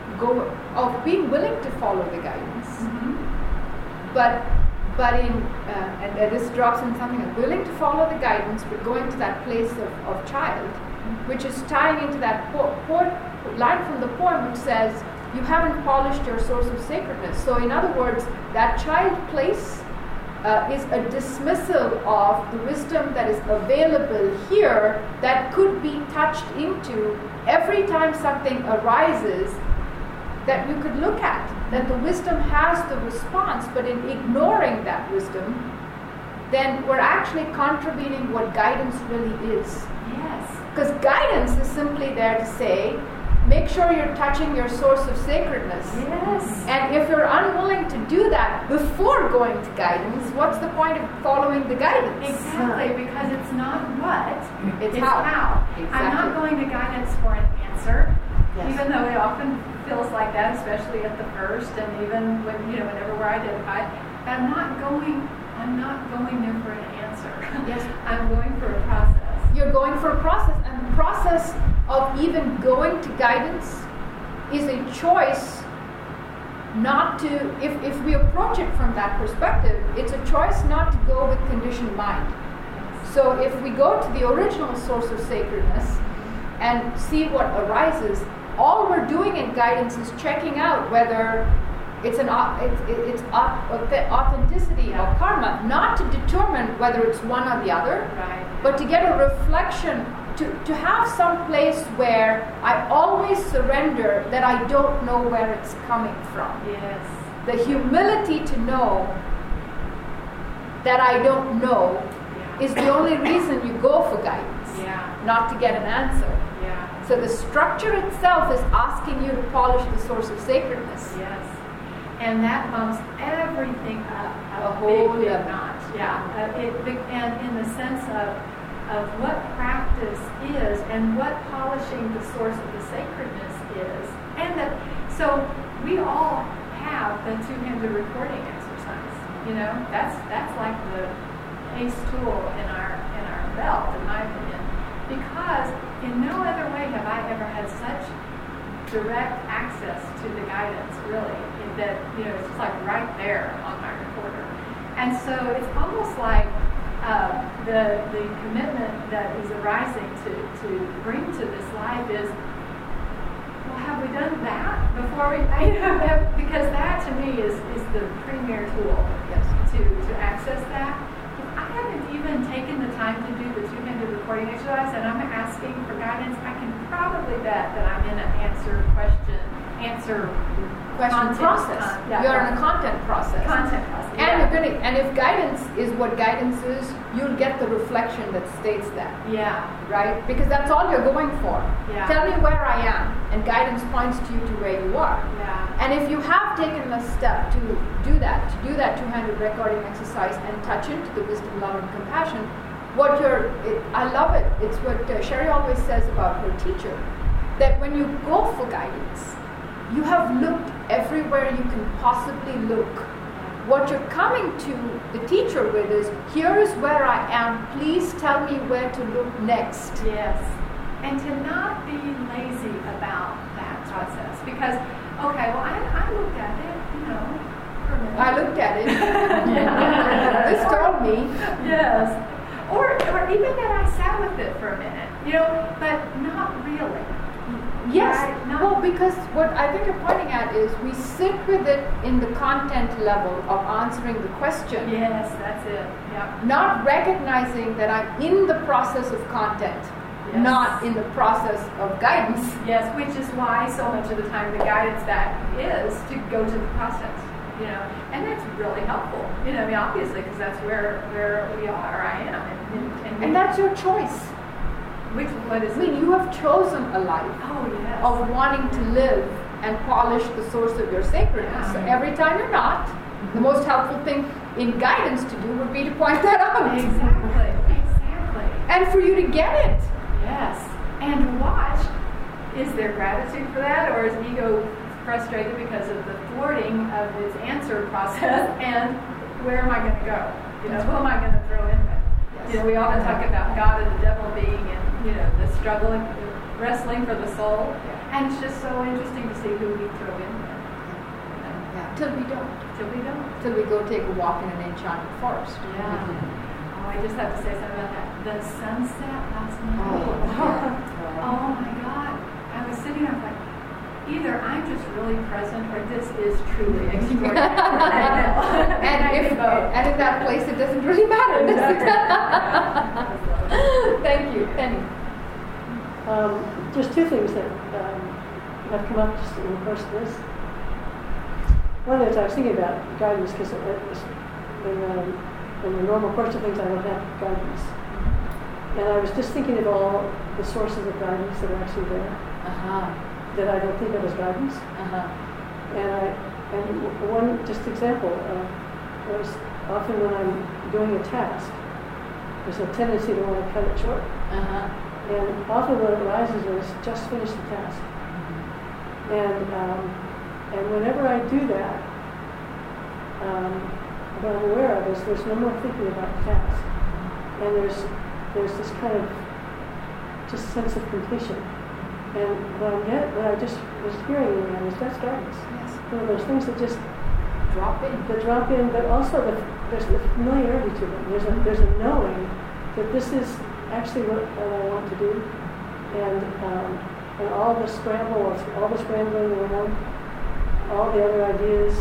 of being willing to follow the guidance, but in and this drops in something like willing to follow the guidance, but going to that place of child, which is tying into that line from the poem which says, you haven't polished your source of sacredness. So in other words, that child place is a dismissal of the wisdom that is available here that could be touched into every time something arises that you could look at, that the wisdom has the response, but in ignoring that wisdom, then we're actually contravening what guidance really is. Yes. Because guidance is simply there to say, make sure you're touching your source of sacredness. Yes. And if you're unwilling to do that before going to guidance, what's the point of following the guidance? Exactly, because it's not what, it's how. Exactly. I'm not going to guidance for an answer, even though it often feels like that, especially at the first, and even when whenever we're identified. But I'm not going there for an answer. Yes. I'm going for a process. You're going for a process, and the process of even going to guidance is a choice not to, if we approach it from that perspective, it's a choice not to go with conditioned mind. So if we go to the original source of sacredness and see what arises, all we're doing in guidance is checking out whether it's the authenticity of karma, not to determine whether it's one or the other, but to get a reflection, to have some place where I always surrender that I don't know where it's coming from. Yes. The humility to know that I don't know is the only reason you go for guidance, not to get an answer. So the structure itself is asking you to polish the source of sacredness. Yes. And that bumps everything up a whole big notch. And in the sense of what practice is and what polishing the source of the sacredness is. And so we all have the two-handed recording exercise. That's like the ace tool in our belt, in my opinion. Because in no other way have I ever had such direct access to the guidance, really. That, you know, it's just like right there on my recorder. And so it's almost like the commitment that is arising to bring to this life is, well, have we done that before we, because that to me is the premier tool to access that. I haven't even taken the time to do the two-handed recording exercise, and I'm asking for guidance. I can probably bet that I'm in an answer process. You're in a content process. And if guidance is what guidance is, you'll get the reflection that states that. Yeah. Right? Because that's all you're going for. Yeah. Tell me where I am, and guidance points to you to where you are. Yeah. And if you have taken a step to do that two-handed recording exercise and touch into the wisdom, love, and compassion, I love it. It's what Sherry always says about her teacher, that when you go for guidance, you have looked everywhere you can possibly look. What you're coming to the teacher with is, here is where I am, please tell me where to look next. Yes. And to not be lazy about that process. Because, okay, well, I looked at it, you know, for a minute. I looked at it. This told me. Yes. Or even that I sat with it for a minute, you know, but not really. Yes. Right? Well, because what I think you're pointing at is we sit with it in the content level of answering the question. Yes, that's it. Yeah. Not recognizing that I'm in the process of content, not in the process of guidance. Yes, which is why so much of the time the guidance that is to go to the process, you know, and that's really helpful. You know, I mean, obviously, because that's where we are, or I am, and that's your choice. What is it? I mean, you have chosen a life of wanting to live and polish the source of your sacredness. So every time you're not, the most helpful thing in guidance to do would be to point that out. Exactly. And for you to get it. Yes. And watch, is there gratitude for that, or is ego frustrated because of the thwarting of its answer process, and where am I going to go? You know, who am I going to throw in with? You know, we often talk about God and the devil being in, you know, the struggling, wrestling for the soul. And it's just so interesting to see who we throw in there. Till we don't. Till we go take a walk in an enchanted forest. Yeah. Oh, I just have to say something about that. The sunset last night. Oh my God. I was sitting there like, either I'm just really present or this is truly extraordinary. and in that place it doesn't really matter. Thank you. Penny. Just two things that have come up just in the course of this. One is I was thinking about guidance because in the normal course of things I don't have guidance. And I was just thinking of all the sources of guidance that are actually there. That I don't think of as guidance. And one just example was often when I'm doing a task, there's a tendency to want to cut it short. And often what arises is just finish the task. And whenever I do that, what I'm aware of is there's no more thinking about the task. And there's this kind of just sense of completion. And what I just was hearing in that is that's guidance. Yes. One of those things that just drop in. But also there's the familiarity to them. There's a knowing that this is actually what I want to do, and all the scrambling around, all the other ideas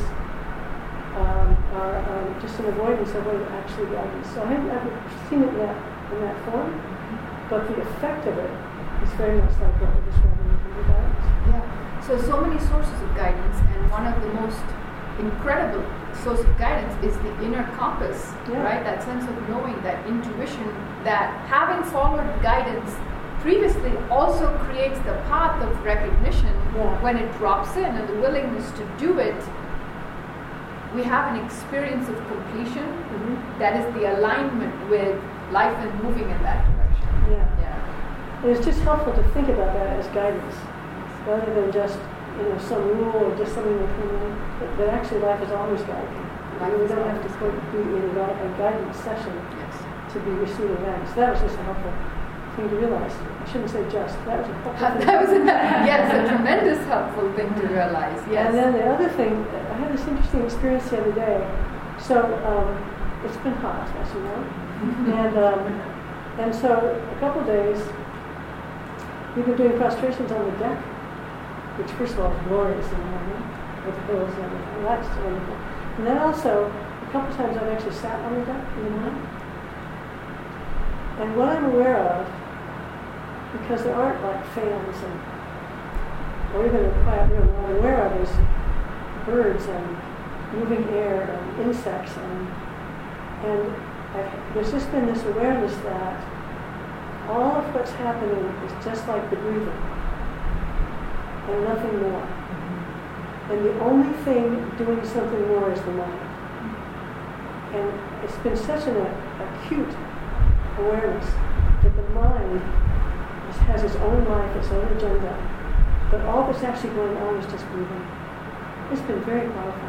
are just an avoidance of what actually guidance. So I haven't seen it yet in that form, but the effect of it is very much like what we're describing in the guidance. Yeah. So many sources of guidance, and one of the most incredible source of guidance is the inner compass, right? That sense of knowing, that intuition, that having followed guidance previously also creates the path of recognition when it drops in, and the willingness to do it. We have an experience of completion that is the alignment with life and moving in that direction. And it's just helpful to think about that as guidance, rather than just some rule or just something that actually life is always guiding. We don't have to be in a guidance session to be receiving guidance. That was just helpful. thing to realize. I shouldn't say just. That was a helpful thing. That was a tremendous helpful thing to realize. Yes. And then the other thing, I had this interesting experience the other day. So it's been hot, as you know, and so a couple of days we've been doing prostrations on the deck, which first of all is glorious in the morning with the pillows and everything. That's wonderful. And then also a couple of times I've actually sat on the deck in the morning. And what I'm aware of, because there aren't like fans or even a quiet room, what I'm aware of is birds and moving air and insects and there's just been this awareness that all of what's happening is just like the breathing and nothing more. And the only thing doing something more is the mind. And it's been such an acute awareness that the mind has its own life, its own agenda, but all that's actually going on is just breathing. It's been very powerful.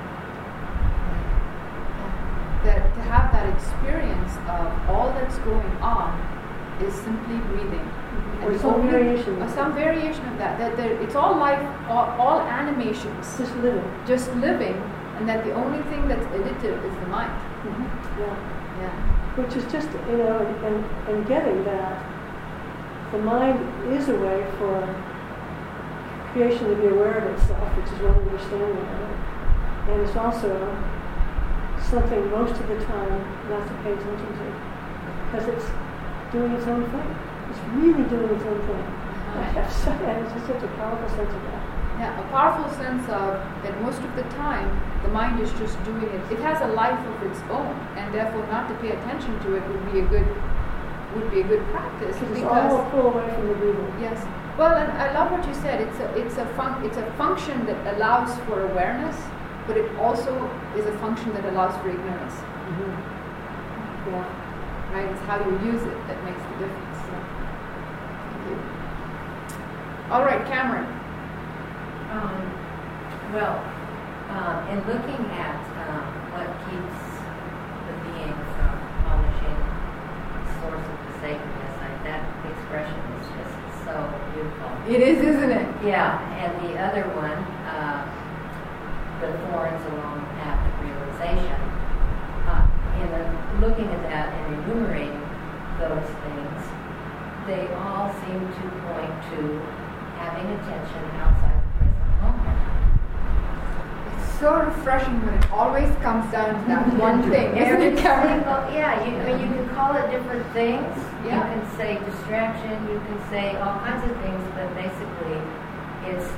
That to have that experience of all that's going on is simply breathing. Or some variation. Some variation of that. That it's all life, all animations. Just living. Just living, and that the only thing that's additive is the mind. Mm-hmm. Yeah. Yeah. Which is just, and getting that the mind is a way for creation to be aware of itself, which is one understanding of it. And it's also something most of the time not to pay attention to, because it's doing its own thing. It's really doing its own thing. And it's just such a powerful sense of that. Yeah, a powerful sense of that most of the time the mind is just doing it. It has a life of its own, and therefore not to pay attention to it would be a good practice. Because it's all a pull away from the breathing. Yes. Well, and I love what you said. It's a function that allows for awareness, but it also is a function that allows for ignorance. Mm-hmm. Yeah. Right? It's how you use it that makes the difference. Thank you. All right, Cameron. In looking at what keeps the being from polishing the source of the sacredness, that expression is just so beautiful. It is, isn't it? Yeah, and the other one, the thorns along the path of realization. Looking at that and enumerating those things, they all seem to point to having attention outside the present moment. It's so refreshing when it always comes down to that one thing, isn't it, Karen? Yeah, you can call it different things. Yeah. You can say distraction, you can say all kinds of things, but basically it's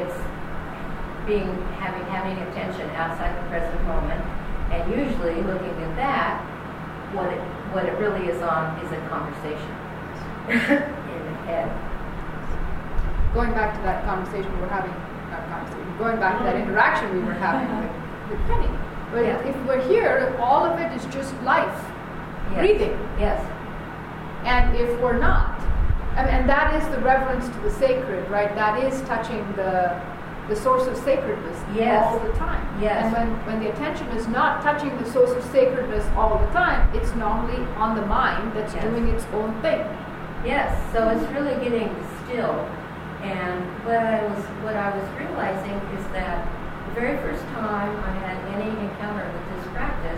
having attention outside the present moment, and usually looking at that, what it really is on is a conversation in the head. Going back to that conversation we were having, going back to that interaction we were having with Penny. But if we're here, all of it is just life, breathing. Yes. And if we're not, and that is the reverence to the sacred, right? That is touching the source of sacredness all the time. Yes. And when the attention is not touching the source of sacredness all the time, it's normally on the mind that's doing its own thing. Yes, so it's really getting still. And what I was realizing is that the very first time I had any encounter with this practice,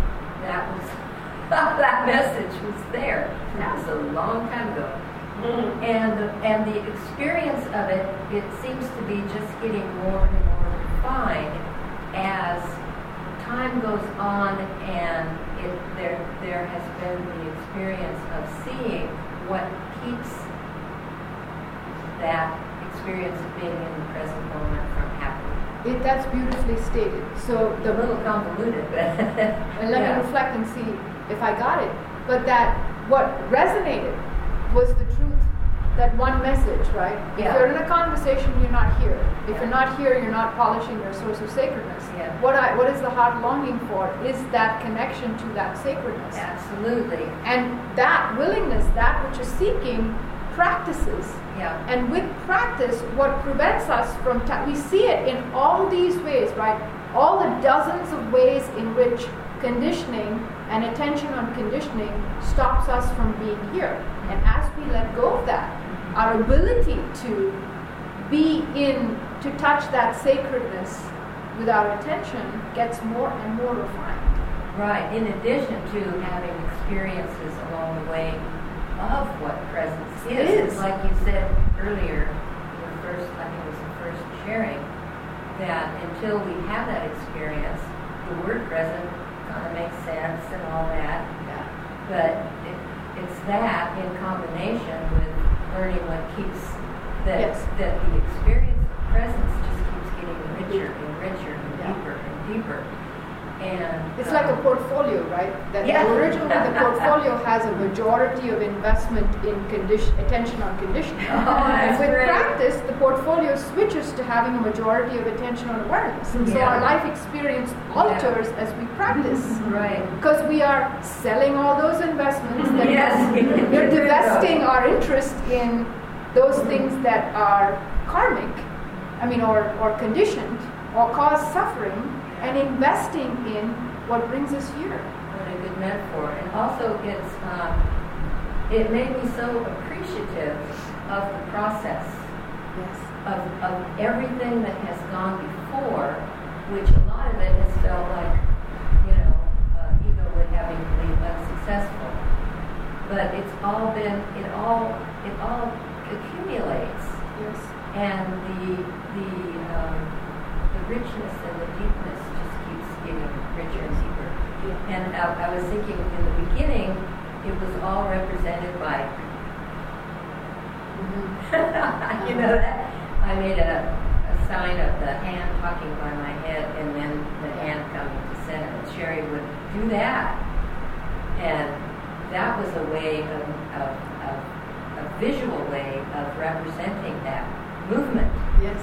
that message was there. That was a long time ago. Mm-hmm. And the experience of it seems to be just getting more and more refined as time goes on, and there has been the experience of seeing what keeps that experience of being in the present moment from happening. That's beautifully stated. So a little convoluted, but and let me reflect and see if I got it. But that what resonated was the truth, that one message, right? If you're in a conversation, you're not here. If you're not here, you're not polishing your source of sacredness. Yeah. What is the heart longing for is that connection to that sacredness. Absolutely. And that willingness, that which is seeking, practices. Yeah. And with practice, what prevents us from we see it in all these ways, right? all the dozens of ways in which conditioning and attention on conditioning stops us from being here. And as we let go of that, our ability to be in, to touch that sacredness with our attention gets more and more refined. Right. In addition to having experiences along the way of what presence is. Like you said earlier, the first, I think it was the first sharing, that until we have that experience, the word present kind of makes sense and all that. Yeah. But it's that in combination with learning what keeps that that the experience of presence just keeps getting richer and richer and deeper and deeper. And it's like a portfolio, right? That originally the portfolio has a majority of investment in attention on conditioning. And with practice, the portfolio switches to having a majority of attention on awareness. And so our life experience alters as we practice. Right. Because we are selling all those investments. That we're divesting our interest in those things that are karmic, or conditioned, or cause suffering, and investing in what brings us here. What a good metaphor. And also it made me so appreciative of the process. Yes. Of everything that has gone before, which a lot of it has felt like, ego would having to be unsuccessful. But it's all been, it all accumulates. Yes. And the richness and the deepness just keeps getting richer and deeper. Yeah. And I was thinking in the beginning, it was all represented by, that I made a sign of the hand talking by my head and then the hand coming to center. And Sherry would do that. And that was a way a visual way of representing that movement. Yes.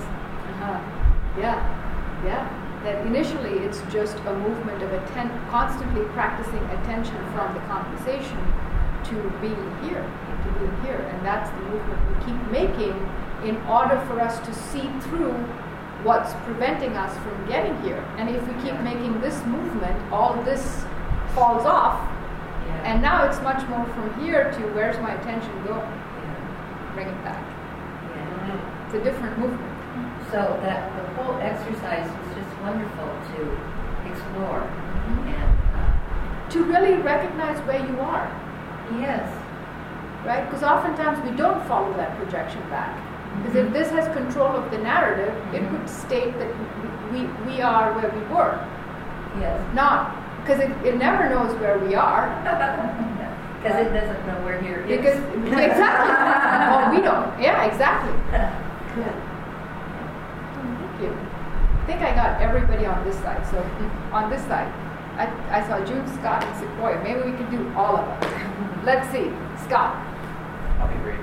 Yeah. That initially it's just a movement of constantly practicing attention from the conversation to being here, and that's the movement we keep making in order for us to see through what's preventing us from getting here. And if we keep making this movement, all this falls off, and now it's much more from here to where's my attention going? Bring it back. It's a different movement. So that the whole exercise was just wonderful to explore and to really recognize where you are. Yes. Right? Because oftentimes we don't follow that projection back. Because if this has control of the narrative, it would state that we are where we were. Yes. Not. Because it never knows where we are. Because it doesn't know where here is. Exactly. Oh, we don't. Yeah, exactly. Yeah. Thank you. I think I got everybody on this side. So on this side, I saw June, Scott, and Sequoia. Maybe we can do all of them. Let's see. Scott. I'll be brief.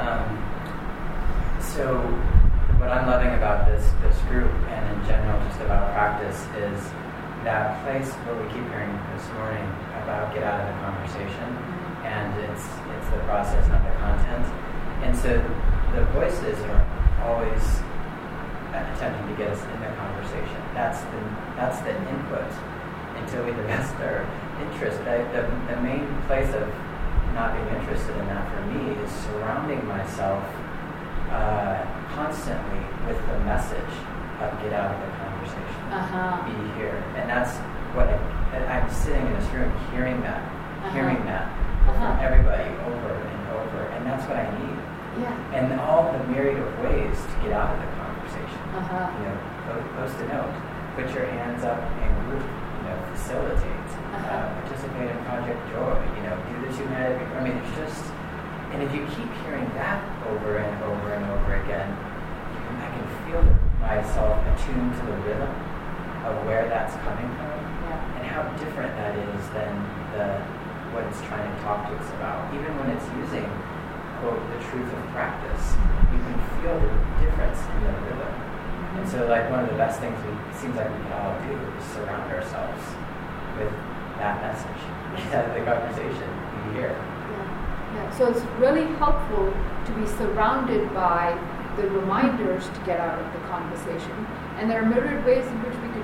So what I'm loving about this group and in general just about practice is that place where we keep hearing this morning about get out of the conversation, and it's the process, not the content. And so the voices are always attempting to get us in the conversation. That's the input until we divest our interest. The main place of not being interested in that for me is surrounding myself constantly with the message of get out of the conversation, be here. And that's what I'm sitting in this room hearing that from everybody over and over, and that's what I need. Yeah. And all the myriad of ways to get out of the conversation. Post a note, put your hands up and group, facilitate, participate in Project Joy, do the two-minute. It's just, and if you keep hearing that over and over and over again, I can feel myself attuned to the rhythm of where that's coming from, and how different that is than what it's trying to talk to us about. Even when it's using, quote, the truth of practice, you can feel the difference in the rhythm. And so, one of the best things it seems like we can all do is surround ourselves with that message. The conversation we hear. Yeah. So it's really helpful to be surrounded by the reminders to get out of the conversation. And there are myriad ways in which we could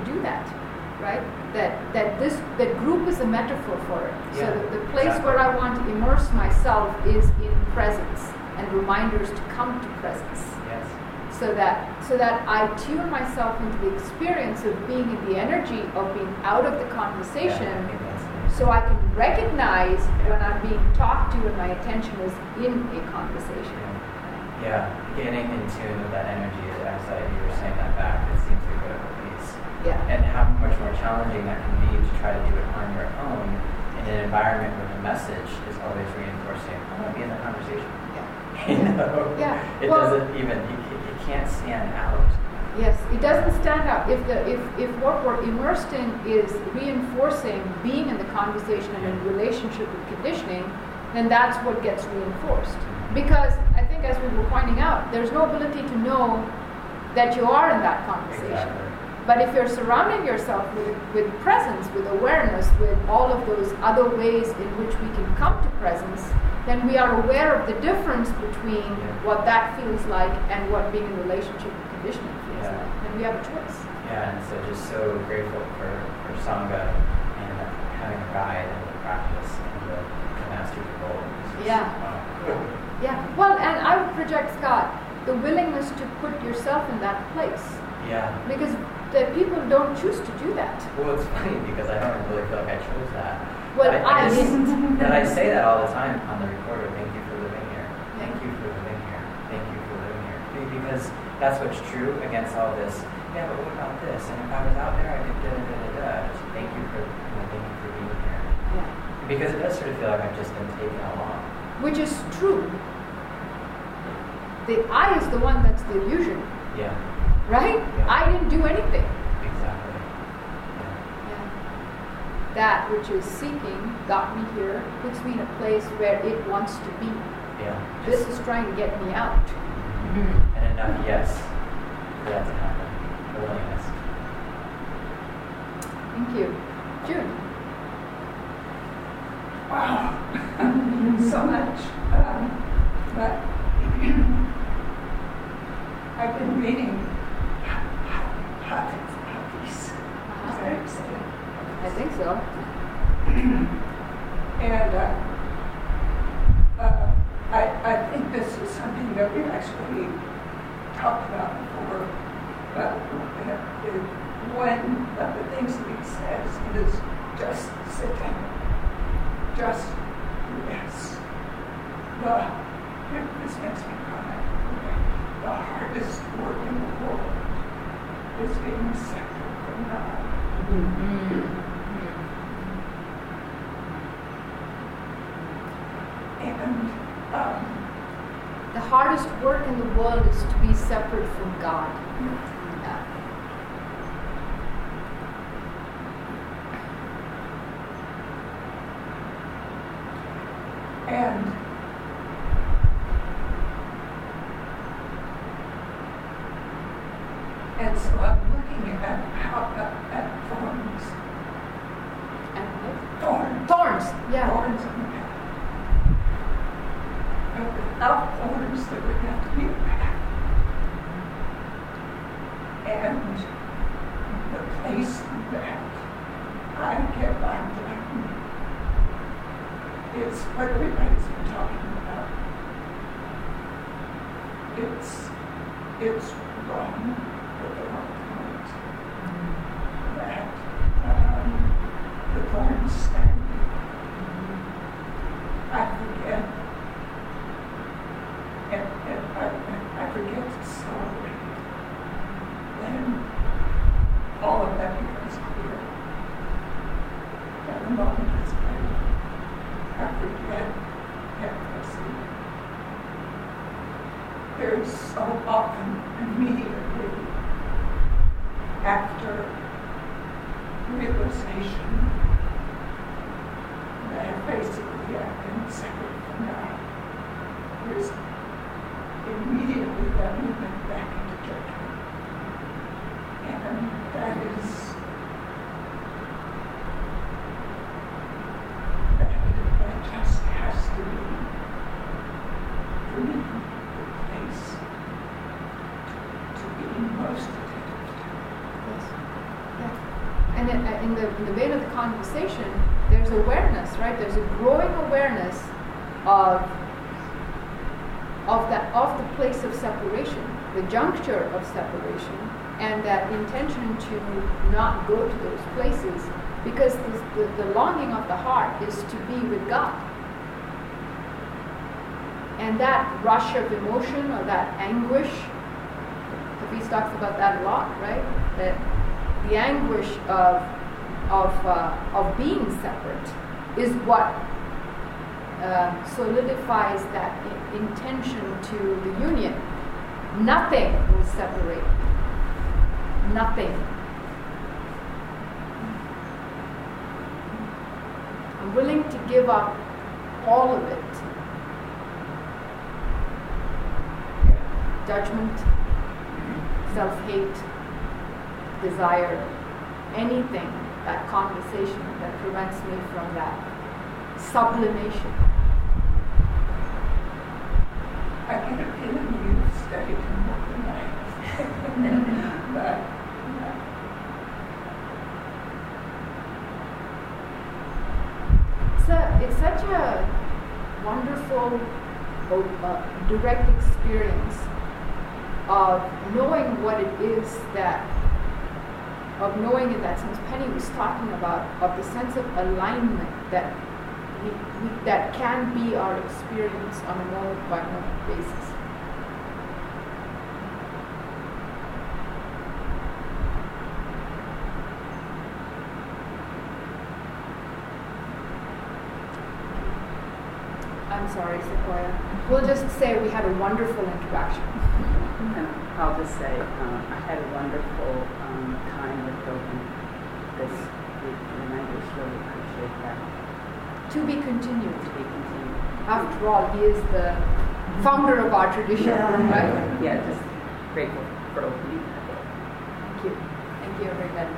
do that, right? That group is a metaphor for it. Yeah, So the place exactly. where I want to immerse myself is in presence and reminders to come to presence. Yes. So that I tune myself into the experience of being in the energy of being out of the conversation, Yeah, I think that's amazing. so I can recognize when I'm being talked to and my attention is in a conversation. Yeah, getting in tune with that energy, as you were saying that back, it seems a critical piece. Yeah. And how much more challenging that can be to try to do it on your own in an environment where the message is always reinforcing, I want to be in the conversation. Yeah. You know? Yeah. It Well, doesn't even, it can't stand out. yes, it doesn't stand out. If what we're immersed in is reinforcing being in the conversation and in relationship with conditioning, then that's what gets reinforced. Because I think, as we were pointing out, there's no ability to know that you are in that conversation. Exactly. But if you're surrounding yourself with presence, with awareness, with all of those other ways in which we can come to presence, then we are aware of the difference between what that feels like and what being in relationship with conditioning feels like. And we have a choice. Yeah, and so just so grateful for Sangha and having a guide and the practice and the master's goal. Yeah. Yeah. Well, and I would project, Scott, the willingness to put yourself in that place. Yeah. Because the people don't choose to do that. Well, it's funny because I don't really feel like I chose that. Well, I didn't. And I say that all the time on the recorder. Thank you for living here. Thank you for living here. Thank you for living here. Because that's what's true against all this. Yeah, but what about this? And if I was out there, I could da-da-da-da-da. Thank you for being here. Yeah. Because it does sort of feel like I've just been taken along. Which is true. The I is the one that's the illusion. Yeah. Right? Yeah. I didn't do anything. Exactly. Yeah. That which is seeking got me here, puts me in a place where it wants to be. Yeah. This is trying to get me out. And enough yes for that to happen. The willingness. Thank you. June. Wow, so much. But I've been reading Hafiz. I think so. And I think this is something that we've actually talked about before. But one of the things that he says is just sit down. Just yes. This makes me cry. The hardest work in the world is being separate from God. And the hardest work in the world is to be separate from God. Yeah. And so I'm looking at thorns. Thorns, yeah. Thorns on the path. But without thorns, there would have to be a path. And the place that I get bound down is what everybody's been talking about. It's wrong with the wrong point. That the thorns stand. I forget. And I forget to celebrate. Then all of that becomes clear. And the moment is clear. I forget empathy. There's so often immediately after realization that basically I've been separate from God. There's immediately that movement back into judgment. And that just has to be, for me, the place to be most attentive to. Yes. Yeah. conversation, there's awareness, right? There's a growing awareness of the place of separation, the juncture of separation, and that intention to not go to those places, because the longing of the heart is to be with God. And that rush of emotion or that anguish, Hafiz talks about that a lot, right? That the anguish of being separate is what solidifies that intention to the union. Nothing will separate. Nothing. I'm willing to give up all of it. Judgment, self-hate, desire, anything, that conversation that prevents me from that sublimation. I get a feeling you studied him more than I but it's such a wonderful, direct experience of knowing what it is of knowing in that sense Penny was talking about, of the sense of alignment that that can be our experience on a moment by moment basis. I'm sorry, Sequoia. We'll just say we had a wonderful interaction. And I'll just say I had a wonderful time with Dogen this week, and I just really appreciate that. To be continued. To be continued. After all, he is the founder of our tradition, right? Yeah, just grateful for opening. Thank you. Thank you, everybody.